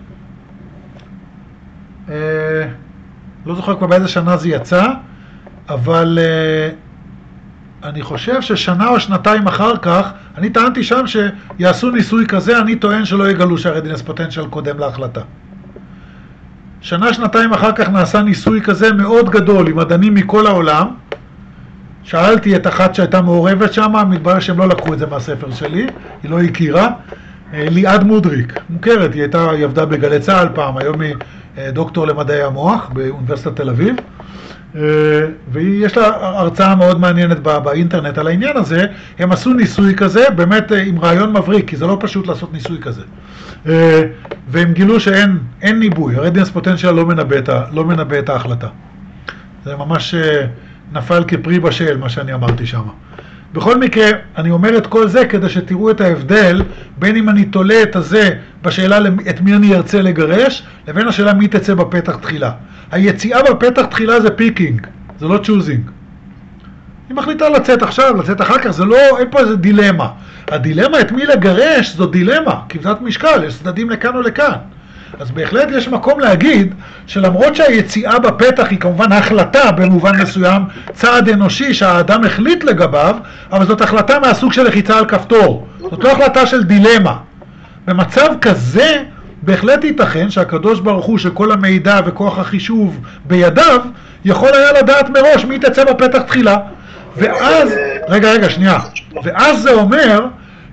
לא זוכר כבר באיזה שנה זה יצא. אבל אני חושב ששנה או שנתיים אחר כך, אני טענתי שם שיעשו ניסוי כזה, אני טוען שלא יגלו שה-readiness potential קודם להחלטה. שנה, שנתיים אחר כך נעשה ניסוי כזה מאוד גדול עם מדענים מכל העולם. שאלתי את אחת שהייתה מעורבת שם, מתברר שהם לא לקחו את זה מהספר שלי, היא לא הכירה. ליעד מודריק, מוכרת, היא עבדה בגלי צהל פעם, היום היא דוקטור למדעי המוח באוניברסיטת תל אביב. ויש לה הרצאה מאוד מעניינת באינטרנט על העניין הזה. הם עשו ניסוי כזה, באמת עם רעיון מבריק, כי זה לא פשוט לעשות ניסוי כזה. והם גילו שאין ניבוי, ה-readiness potential לא מנבא את ההחלטה. זה ממש נפל כפרי בשל, מה שאני אמרתי שם. בכל מקרה, אני אומר את כל זה כדי שתראו את ההבדל בין אם אני תולה את הזה בשאלה את מי אני ארצה לגרש, לבין השאלה מי תצא בפתח תחילה. היציאה בפתח תחילה זה פיקינג, זה לא צ'וזינג. היא מחליטה לצאת עכשיו, לצאת אחר כך, זה לא, אין פה איזה דילמה. הדילמה את מי לגרש זו דילמה, כבדת משקל, יש צדדים לכאן או לכאן. אז בהחלט יש מקום להגיד שלמרות שהיציאה בפתח היא כמובן החלטה במובן מסוים, צעד אנושי שהאדם החליט לגביו, אבל זאת החלטה מהסוג של לחיצה על כפתור. זאת לא החלטה של דילמה. במצב כזה בהחלט ייתכן שהקדוש ברוך הוא שכל המידע וכוח החישוב בידיו, יכול היה לדעת מראש מי תצא בפתח תחילה. ואז, רגע, שנייה. ואז זה אומר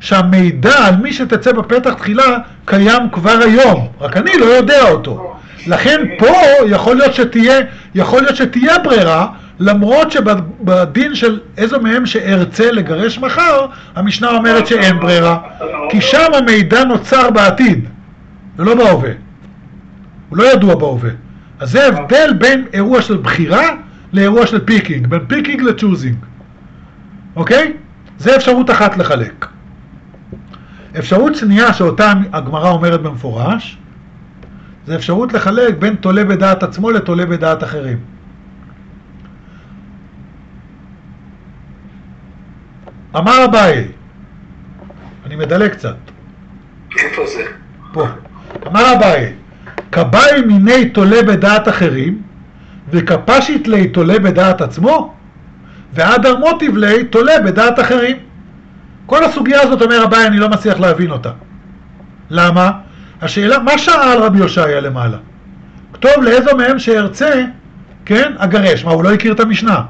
שהמידע על מי שתצא בפתח תחילה קיים כבר היום, רק אני לא יודע אותו. לכן פה יכול להיות שתהיה ברירה, למרות שבדין של איזו מהם שארצה לגרש מחר, המשנה אומרת שאין ברירה, כי שם המידע נוצר בעתיד, ולא בהווה. הוא לא ידוע בהווה. אז זה הבדל בין אירוע של בחירה לאירוע של פיקינג, בין פיקינג לצ'וזינג. אוקיי? זה אפשרות אחת לחלק. אפשרות שנייה שאותה הגמרא אומרת במפורש, זה אפשרות לחלק בין תולה בדעת עצמו לתולה בדעת אחרים. אמר אביי, אני מדלג קצת. איפה זה? פה. אמר אביי, כבאי מיני תולה בדעת אחרים, וכפשית לי תולה בדעת עצמו, ועד מוטיב לי תולה בדעת אחרים. כל הסוגיה הזאת, אומר אביי, אני לא מצליח להבין אותה. למה? השאלה, מה שאל רבי יושעיה למעלה? כתוב לאיזו מהם שארצה, כן, אגרש. מה, הוא לא הכיר את המשנה?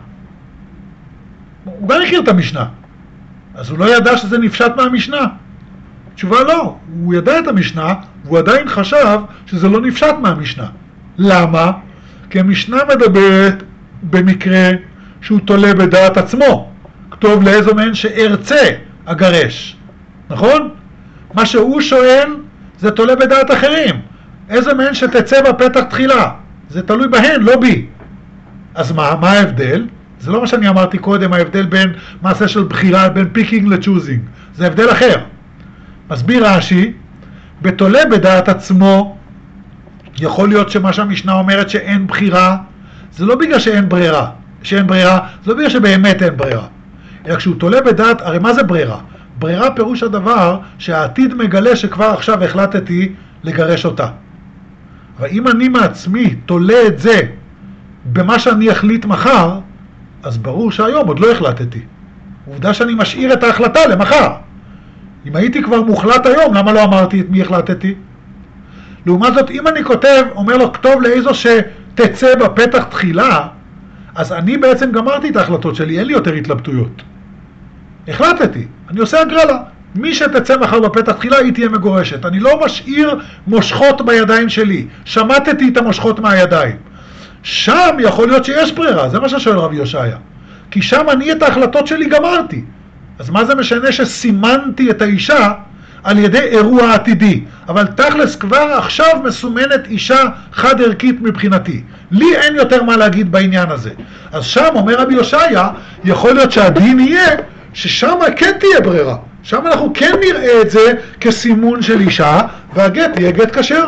הוא גם הכיר את המשנה. אז הוא לא ידע שזה נפשט מהמשנה. תשובה לא, הוא ידע את המשנה, והוא עדיין חשב שזה לא נפשט מהמשנה. למה? כי המשנה מדברת במקרה שהוא תולה בדעת עצמו. כתוב לאיזו מהן שארצה אגרש. נכון? מה שהוא שואל זה תולה בדעת אחרים. איזו מהן שתצא בפתח תחילה. זה תלוי בהן, לא בי. אז מה ההבדל? זה לא מה שאני אמרתי קודם, ההבדל בין מעשה של בחירה, בין פיקינג לצ'וזינג. זה הבדל אחר. מסביר רש"י, בתולה בדעת עצמו, יכול להיות שמה שהמשנה אומרת שאין בחירה, זה לא בגלל שאין ברירה, זה לא בגלל שבאמת אין ברירה. אלא כשהוא תולה בדעת, הרי מה זה ברירה? ברירה פירוש הדבר שהעתיד מגלה שכבר עכשיו החלטתי לגרש אותה. אבל אם אני מעצמי תולה את זה במה שאני אחליט מחר, אז ברור שהיום עוד לא החלטתי. עובדה שאני משאיר את ההחלטה למחר. אם הייתי כבר מוחלט היום, למה לא אמרתי את מי החלטתי? לעומת זאת, אם אני כותב, אומר לו, כתוב לאיזו שתצא בפתח תחילה, אז אני בעצם גמרתי את ההחלטות שלי, אין לי יותר התלבטויות. החלטתי, אני עושה הגרלה. מי שתצא מחר בפתח תחילה, היא תהיה מגורשת. אני לא משאיר מושכות בידיים שלי. שמטתי את המושכות מהידיים. שם יכול להיות שיש ברירה, זה מה ששואל רבי יושעיה. כי שם אני את ההחלטות שלי גמרתי. אז מה זה משנה שסימנתי את האישה על ידי אירוע עתידי? אבל תכלס כבר עכשיו מסומנת אישה חד ערכית מבחינתי. לי אין יותר מה להגיד בעניין הזה. אז שם, אומר רבי יושעיה, יכול להיות שהדין יהיה ששם כן תהיה ברירה. שם אנחנו כן נראה את זה כסימון של אישה, והגט יהיה גט כשר.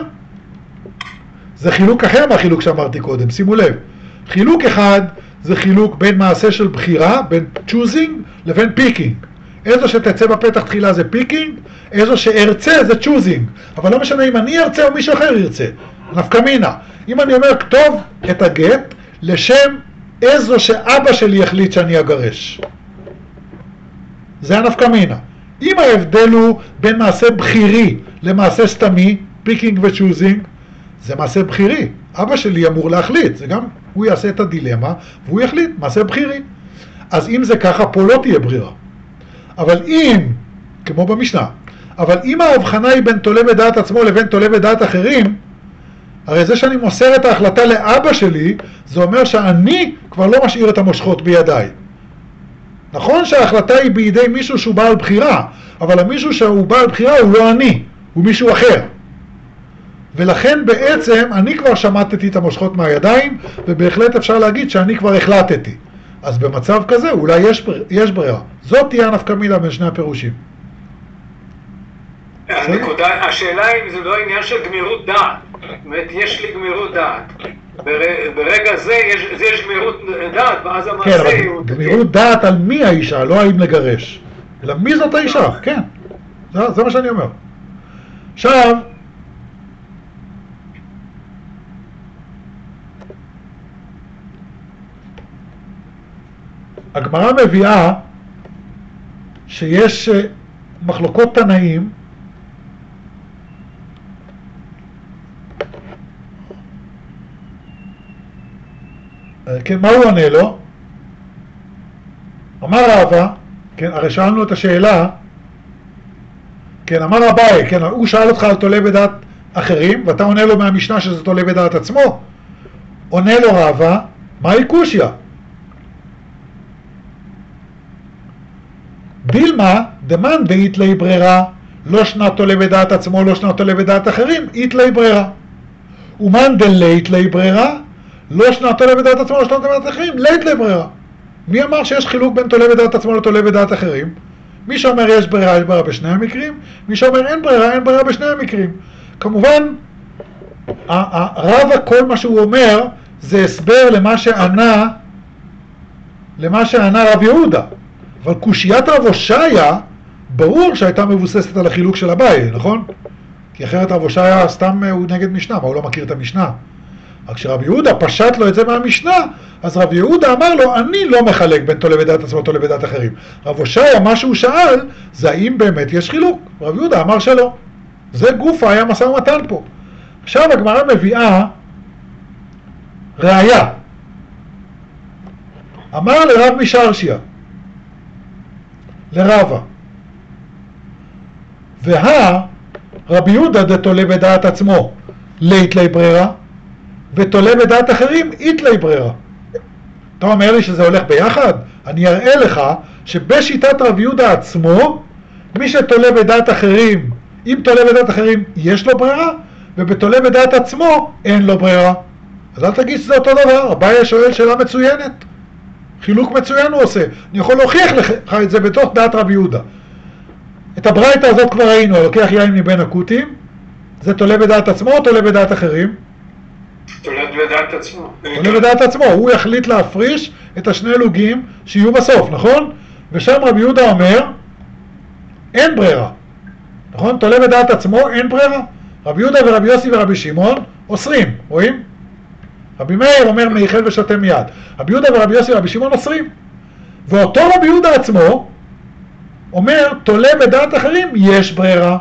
זה חילוק אחר מהחילוק שאמרתי קודם, שימו לב. חילוק אחד זה חילוק בין מעשה של בחירה, בין choosing לבין picking. איזו שתצא בפתח תחילה זה picking, איזו שארצה זה choosing. אבל לא משנה אם אני ארצה או מישהו אחר ירצה. נפקא מינה. אם אני אומר כתוב את הגט לשם איזו שאבא שלי החליט שאני אגרש. זה הנפקא מינה. אם ההבדל הוא בין מעשה בחירי למעשה סתמי, picking ו-choosing, זה מעשה בחירי. אבא שלי אמור להחליט, זה גם, הוא יעשה את הדילמה, והוא יחליט, מעשה בחירי. אז אם זה ככה, פה לא תהיה ברירה. אבל אם, כמו במשנה, אבל אם ההבחנה היא בין תולה בדעת עצמו לבין תולה בדעת אחרים, הרי זה שאני מוסר את ההחלטה לאבא שלי, זה אומר שאני כבר לא משאיר את המושכות בידיי. נכון שההחלטה היא בידי מישהו שהוא בעל בחירה, אבל המישהו שהוא בעל בחירה הוא לא אני, הוא מישהו אחר. ולכן בעצם אני כבר שמטתי את המושכות מהידיים, ובהחלט אפשר להגיד שאני כבר החלטתי. אז במצב כזה אולי יש ברירה. זאת תהיה הנפקא מינה בין שני הפירושים. השאלה אם זה לא עניין של גמירות דעת. זאת אומרת, יש לי גמירות דעת. ברגע זה יש גמירות דעת, ואז המעשה... כן, אבל גמירות דעת על מי האישה, לא האם לגרש. אלא מי זאת האישה, כן. זה מה שאני אומר. עכשיו, הגמרא מביאה שיש מחלוקות תנאים כן, מה הוא עונה לו? אמר רבא, כן, הרי שאלנו את השאלה כן, אמר אביי, כן, הוא שאל אותך על תולה בדעת אחרים, ואתה עונה לו מהמשנה שזה תולה בדעת עצמו. עונה לו רבא, מהי קושיא? דילמה, דמן דאיתלי ברירה, לא שנה תולה בדעת עצמו, לא שנה תולה בדעת אחרים, איתלי ברירה. ומן דלייתלי ברירה, לא שנה תולה בדעת עצמו, לא שנה תולה בדעת אחרים, לייתלי ברירה. מי אמר שיש חילוק בין תולה בדעת עצמו לתולה בדעת אחרים? מי שאומר יש ברירה, יש ברירה בשני המקרים, מי שאומר אין ברירה, אין ברירה בשני המקרים. כמובן, רבא כל מה שהוא אומר זה הסבר למה שענה רב יהודה. אבל קושיית רב הושעיה, ברור שהייתה מבוססת על החילוק של אביי, נכון? כי אחרת רב הושעיה סתם הוא נגד משנה, מה הוא לא מכיר את המשנה? רק כשרב יהודה פשט לו את זה מהמשנה, אז רב יהודה אמר לו, אני לא מחלק בין תולה בדעת עצמו לתולה בדעת אחרים. רב הושעיה, מה שהוא שאל, זה האם באמת יש חילוק. רב יהודה אמר שלא. זה גופה, היה משא ומתן פה. עכשיו הגמרא מביאה ראיה. אמר לרב משרשיה, לרבא, רבי יהודה דתולה בדעת עצמו ליתלי ברירה, ותולה בדעת אחרים איתלי ברירה. אתה אומר לי שזה הולך ביחד? אני אראה לך שבשיטת רבי יהודה עצמו, מי שתולה בדעת אחרים, אם תולה בדעת אחרים יש לו ברירה, ובתולה בדעת עצמו אין לו ברירה. אז אל תגיד שזה אותו דבר. אביי שואל שאלה מצוינת, חילוק מצוין הוא עושה. אני יכול להוכיח לך את זה בתוך דעת רבי יהודה. את הברייתא הזאת כבר ראינו, לוקח יין מבין הכותים, זה תולה בדעת עצמו או תולה בדעת אחרים? תולה בדעת עצמו. תולה בדעת עצמו, הוא יחליט להפריש את השני לוגים שיהיו בסוף, נכון? ושם רבי יהודה אומר, אין ברירה. נכון? תולה בדעת עצמו, אין ברירה. רבי יהודה ורבי יוסי ורבי שמעון אוסרים, רואים? רבי מאיר אומר מייחל ושותה מיד. רבי יהודה ורבי יוסי ורבי שמעון אוסרים. ואותו רבי יהודה עצמו אומר, תולה בדעת אחרים, יש ברירה.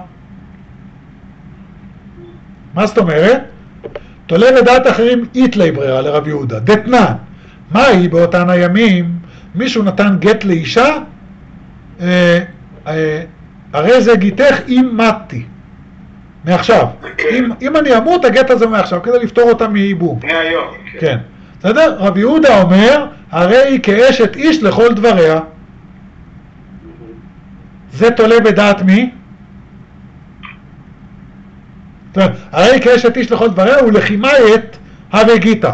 מה זאת אומרת? תולה בדעת אחרים, איתלי ברירה לרבי יהודה. דתנן. מה היא באותן הימים? מישהו נתן גט לאישה, הרי זה גיתך אם מתי. מעכשיו. אם אני אמות, הגט הזה מעכשיו, כדי לפתור אותה מייבום. מהיום. כן. בסדר? רבי יהודה אומר, הרי היא כאשת איש לכל דבריה. זה תולה בדעת מי? הרי היא כאשת איש לכל דבריה, ולחימה את הווה גיתא.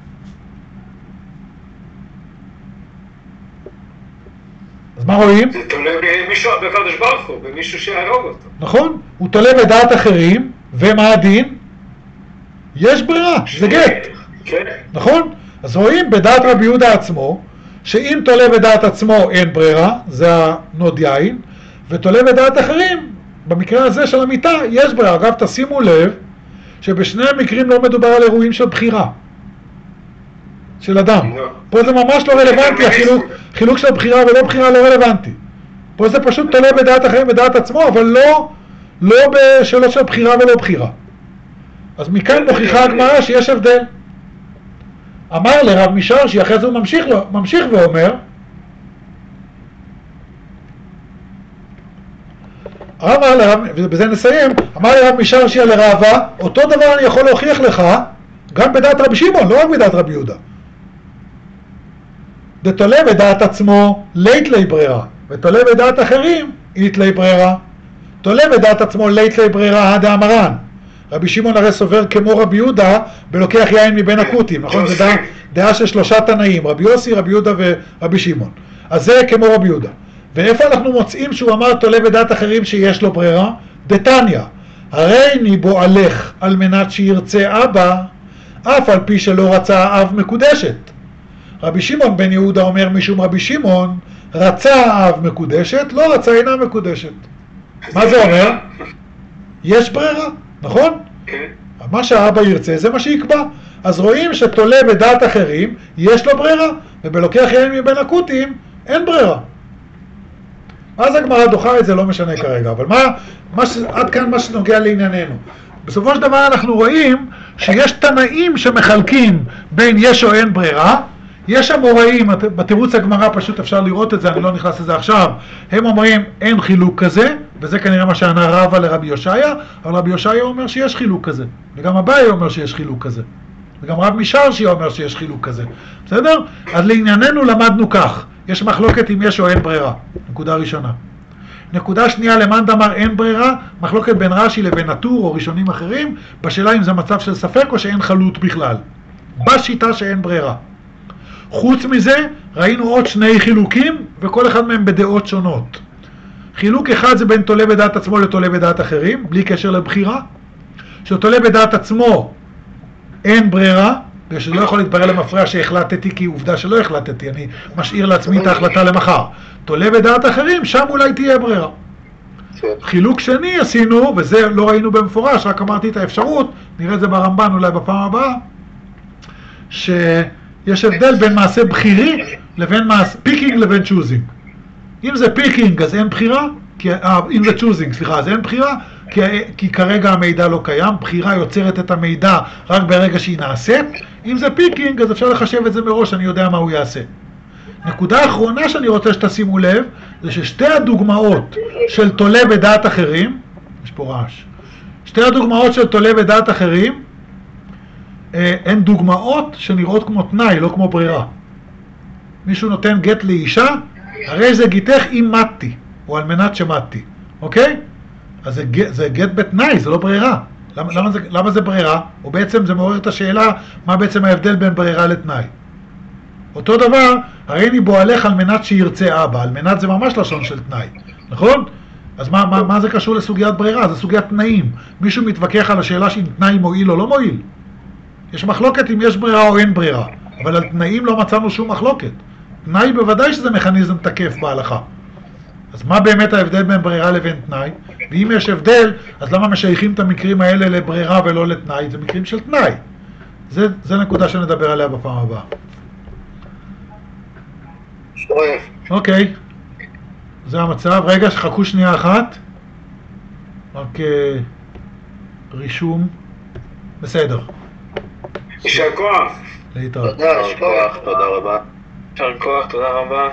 אז מה רואים? זה תולה במישהו, בקדוש ברוך הוא, במישהו שהרוג אותו. נכון, הוא תולה בדעת אחרים, ומה הדין? יש ברירה, זה גט. כן. נכון? אז רואים בדעת רבי יהודה עצמו, שאם תולה בדעת עצמו אין ברירה, זה הנוד יין, ותולה בדעת אחרים, במקרה הזה של המיטה, יש ברירה. אגב, תשימו לב, שבשני המקרים לא מדובר על אירועים של בחירה, של אדם. פה זה ממש לא רלוונטי, חילוק של בחירה ולא בחירה לא רלוונטי. פה זה פשוט תולה בדעת אחרים בדעת עצמו, אבל לא בשאלות של בחירה ולא בחירה. אז מכאן מוכיחה הגמרא שיש הבדל. אמר לרב משרשי, אחרי זה הוא ממשיך ואומר, ובזה נסיים, אמר לרב משרשי לרבא, אותו דבר אני יכול להוכיח לך, גם בדעת רבי שמעון, לא רק בדעת רבי יהודה. דתולה בדעת עצמו, ליתלי ברירה, ותולה בדעת אחרים, איתלי ברירה. תולה בדעת עצמו, ליתלי ברירה, דאמרן. רבי שמעון הרי סובר כמו רבי יהודה, ולוקח יין מבין הכותים, נכון? זה דעה של שלושה תנאים, רבי יוסי, רבי יהודה ורבי שמעון. אז זה כמו רבי יהודה. ואיפה אנחנו מוצאים שהוא אמר תולה בדעת אחרים שיש לו ברירה? דתניא, הרי ניבו עלך על מנת שירצה אבא, אף על פי שלא רצה אב מקודשת. רבי שמעון בן יהודה אומר משום רבי שמעון, רצה אב מקודשת, לא רצה אינה מקודשת. מה זה אומר? יש ברירה, נכון? כן. מה שהאבא ירצה זה מה שיקבע. אז רואים שתולה בדעת אחרים יש לו ברירה, ובלוקח יין מבין הכותים אין ברירה. אז הגמרא דוחה את זה, לא משנה כרגע, אבל עד כאן מה שנוגע לענייננו. בסופו של דבר אנחנו רואים שיש תנאים שמחלקים בין יש או אין ברירה. יש אמוראים, בתירוץ הגמרא פשוט אפשר לראות את זה, אני לא נכנס לזה עכשיו, הם אומרים אין חילוק כזה, וזה כנראה מה שענה רבא לרבי יושעיה, אבל רבי יושעיה אומר שיש חילוק כזה, וגם אביי אומר שיש חילוק כזה, וגם רב משרשי אומר שיש חילוק כזה, בסדר? אז לענייננו למדנו כך, יש מחלוקת אם יש או אין ברירה, נקודה ראשונה. נקודה שנייה, למאן דאמר אין ברירה, מחלוקת בין רש"י לבין הטור או ראשונים אחרים, בשאלה אם זה מצב של ספק או שאין חלות בכלל, בשיטה שאין ברירה. חוץ מזה, ראינו עוד שני חילוקים, וכל אחד מהם בדעות שונות. חילוק אחד זה בין תולה בדעת עצמו לתולה בדעת אחרים, בלי קשר לבחירה. שתולה בדעת עצמו אין ברירה, ושלא יכול להתברר למפרע שהחלטתי כי עובדה שלא החלטתי, אני משאיר לעצמי את ההחלטה למחר. תולה בדעת אחרים, שם אולי תהיה ברירה. חילוק שני עשינו, וזה לא ראינו במפורש, רק אמרתי את האפשרות, נראה את זה ברמב"ן אולי בפעם הבאה, יש הבדל בין מעשה בחירי לבין מעשה פיקינג לבין צ'וזינג. אם זה פיקינג אז אין בחירה, אם זה צ'וזינג, סליחה, אז אין בחירה, כי כרגע המידע לא קיים, בחירה יוצרת את המידע רק ברגע שהיא נעשית. אם זה פיקינג אז אפשר לחשב את זה מראש, אני יודע מה הוא יעשה. נקודה אחרונה שאני רוצה שתשימו לב, זה ששתי הדוגמאות של תולה בדעת אחרים, יש פה רעש, שתי הדוגמאות של תולה בדעת אחרים, הן דוגמאות שנראות כמו תנאי, לא כמו ברירה. מישהו נותן גט לאישה, הרי זה גיתך אם מתי, או על מנת שמתי, אוקיי? אז זה גט בתנאי, זה לא ברירה. למה זה ברירה? או בעצם זה מעורר את השאלה, מה בעצם ההבדל בין ברירה לתנאי. אותו דבר, הרי אני בועלך על מנת שירצה אבא, על מנת זה ממש לשון של תנאי, נכון? אז מה זה קשור לסוגיית ברירה? זה סוגיית תנאים. מישהו מתווכח על השאלה שאם תנאי מועיל או לא מועיל? יש מחלוקת אם יש ברירה או אין ברירה, אבל על תנאים לא מצאנו שום מחלוקת. תנאי בוודאי שזה מכניזם תקף בהלכה. אז מה באמת ההבדל בין ברירה לבין תנאי? ואם יש הבדל, אז למה משייכים את המקרים האלה לברירה ולא לתנאי? זה מקרים של תנאי. זה נקודה שנדבר עליה בפעם הבאה. אוקיי, זה המצב. רגע, חכו שנייה אחת. רק רישום. בסדר. יישר כוח. להתראות. תודה רבה. יישר כוח, תודה רבה.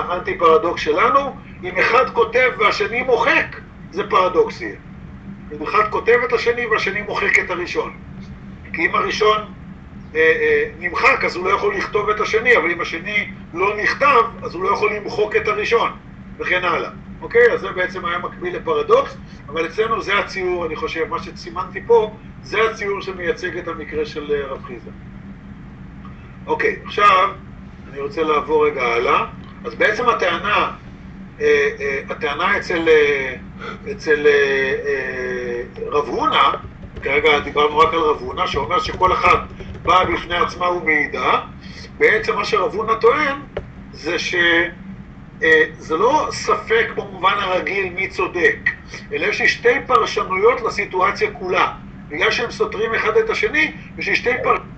האנטי פרדוקס שלנו, אם אחד כותב והשני מוחק, זה פרדוקסי. אם אחד כותב את השני והשני מוחק את הראשון. כי אם הראשון נמחק, אז הוא לא יכול לכתוב את השני, אבל אם השני לא נכתב, אז הוא לא יכול למחוק את הראשון, וכן הלאה. אוקיי? אז זה בעצם היה מקביל לפרדוקס, אבל אצלנו זה הציור, אני חושב, מה שסימנתי פה, זה הציור שמייצג את המקרה של רב חיסדא. אוקיי, עכשיו אני רוצה לעבור רגע הלאה. אז בעצם הטענה אצל רב הונא, כרגע דיברנו רק על רב הונא, שאומר שכל אחד בא בפני עצמה ומעידה. בעצם מה שרב הונא טוען זה שזה לא ספק במובן הרגיל מי צודק, אלא יש שתי פרשנויות לסיטואציה כולה. בגלל שהם סותרים אחד את השני, יש שתי פרשנויות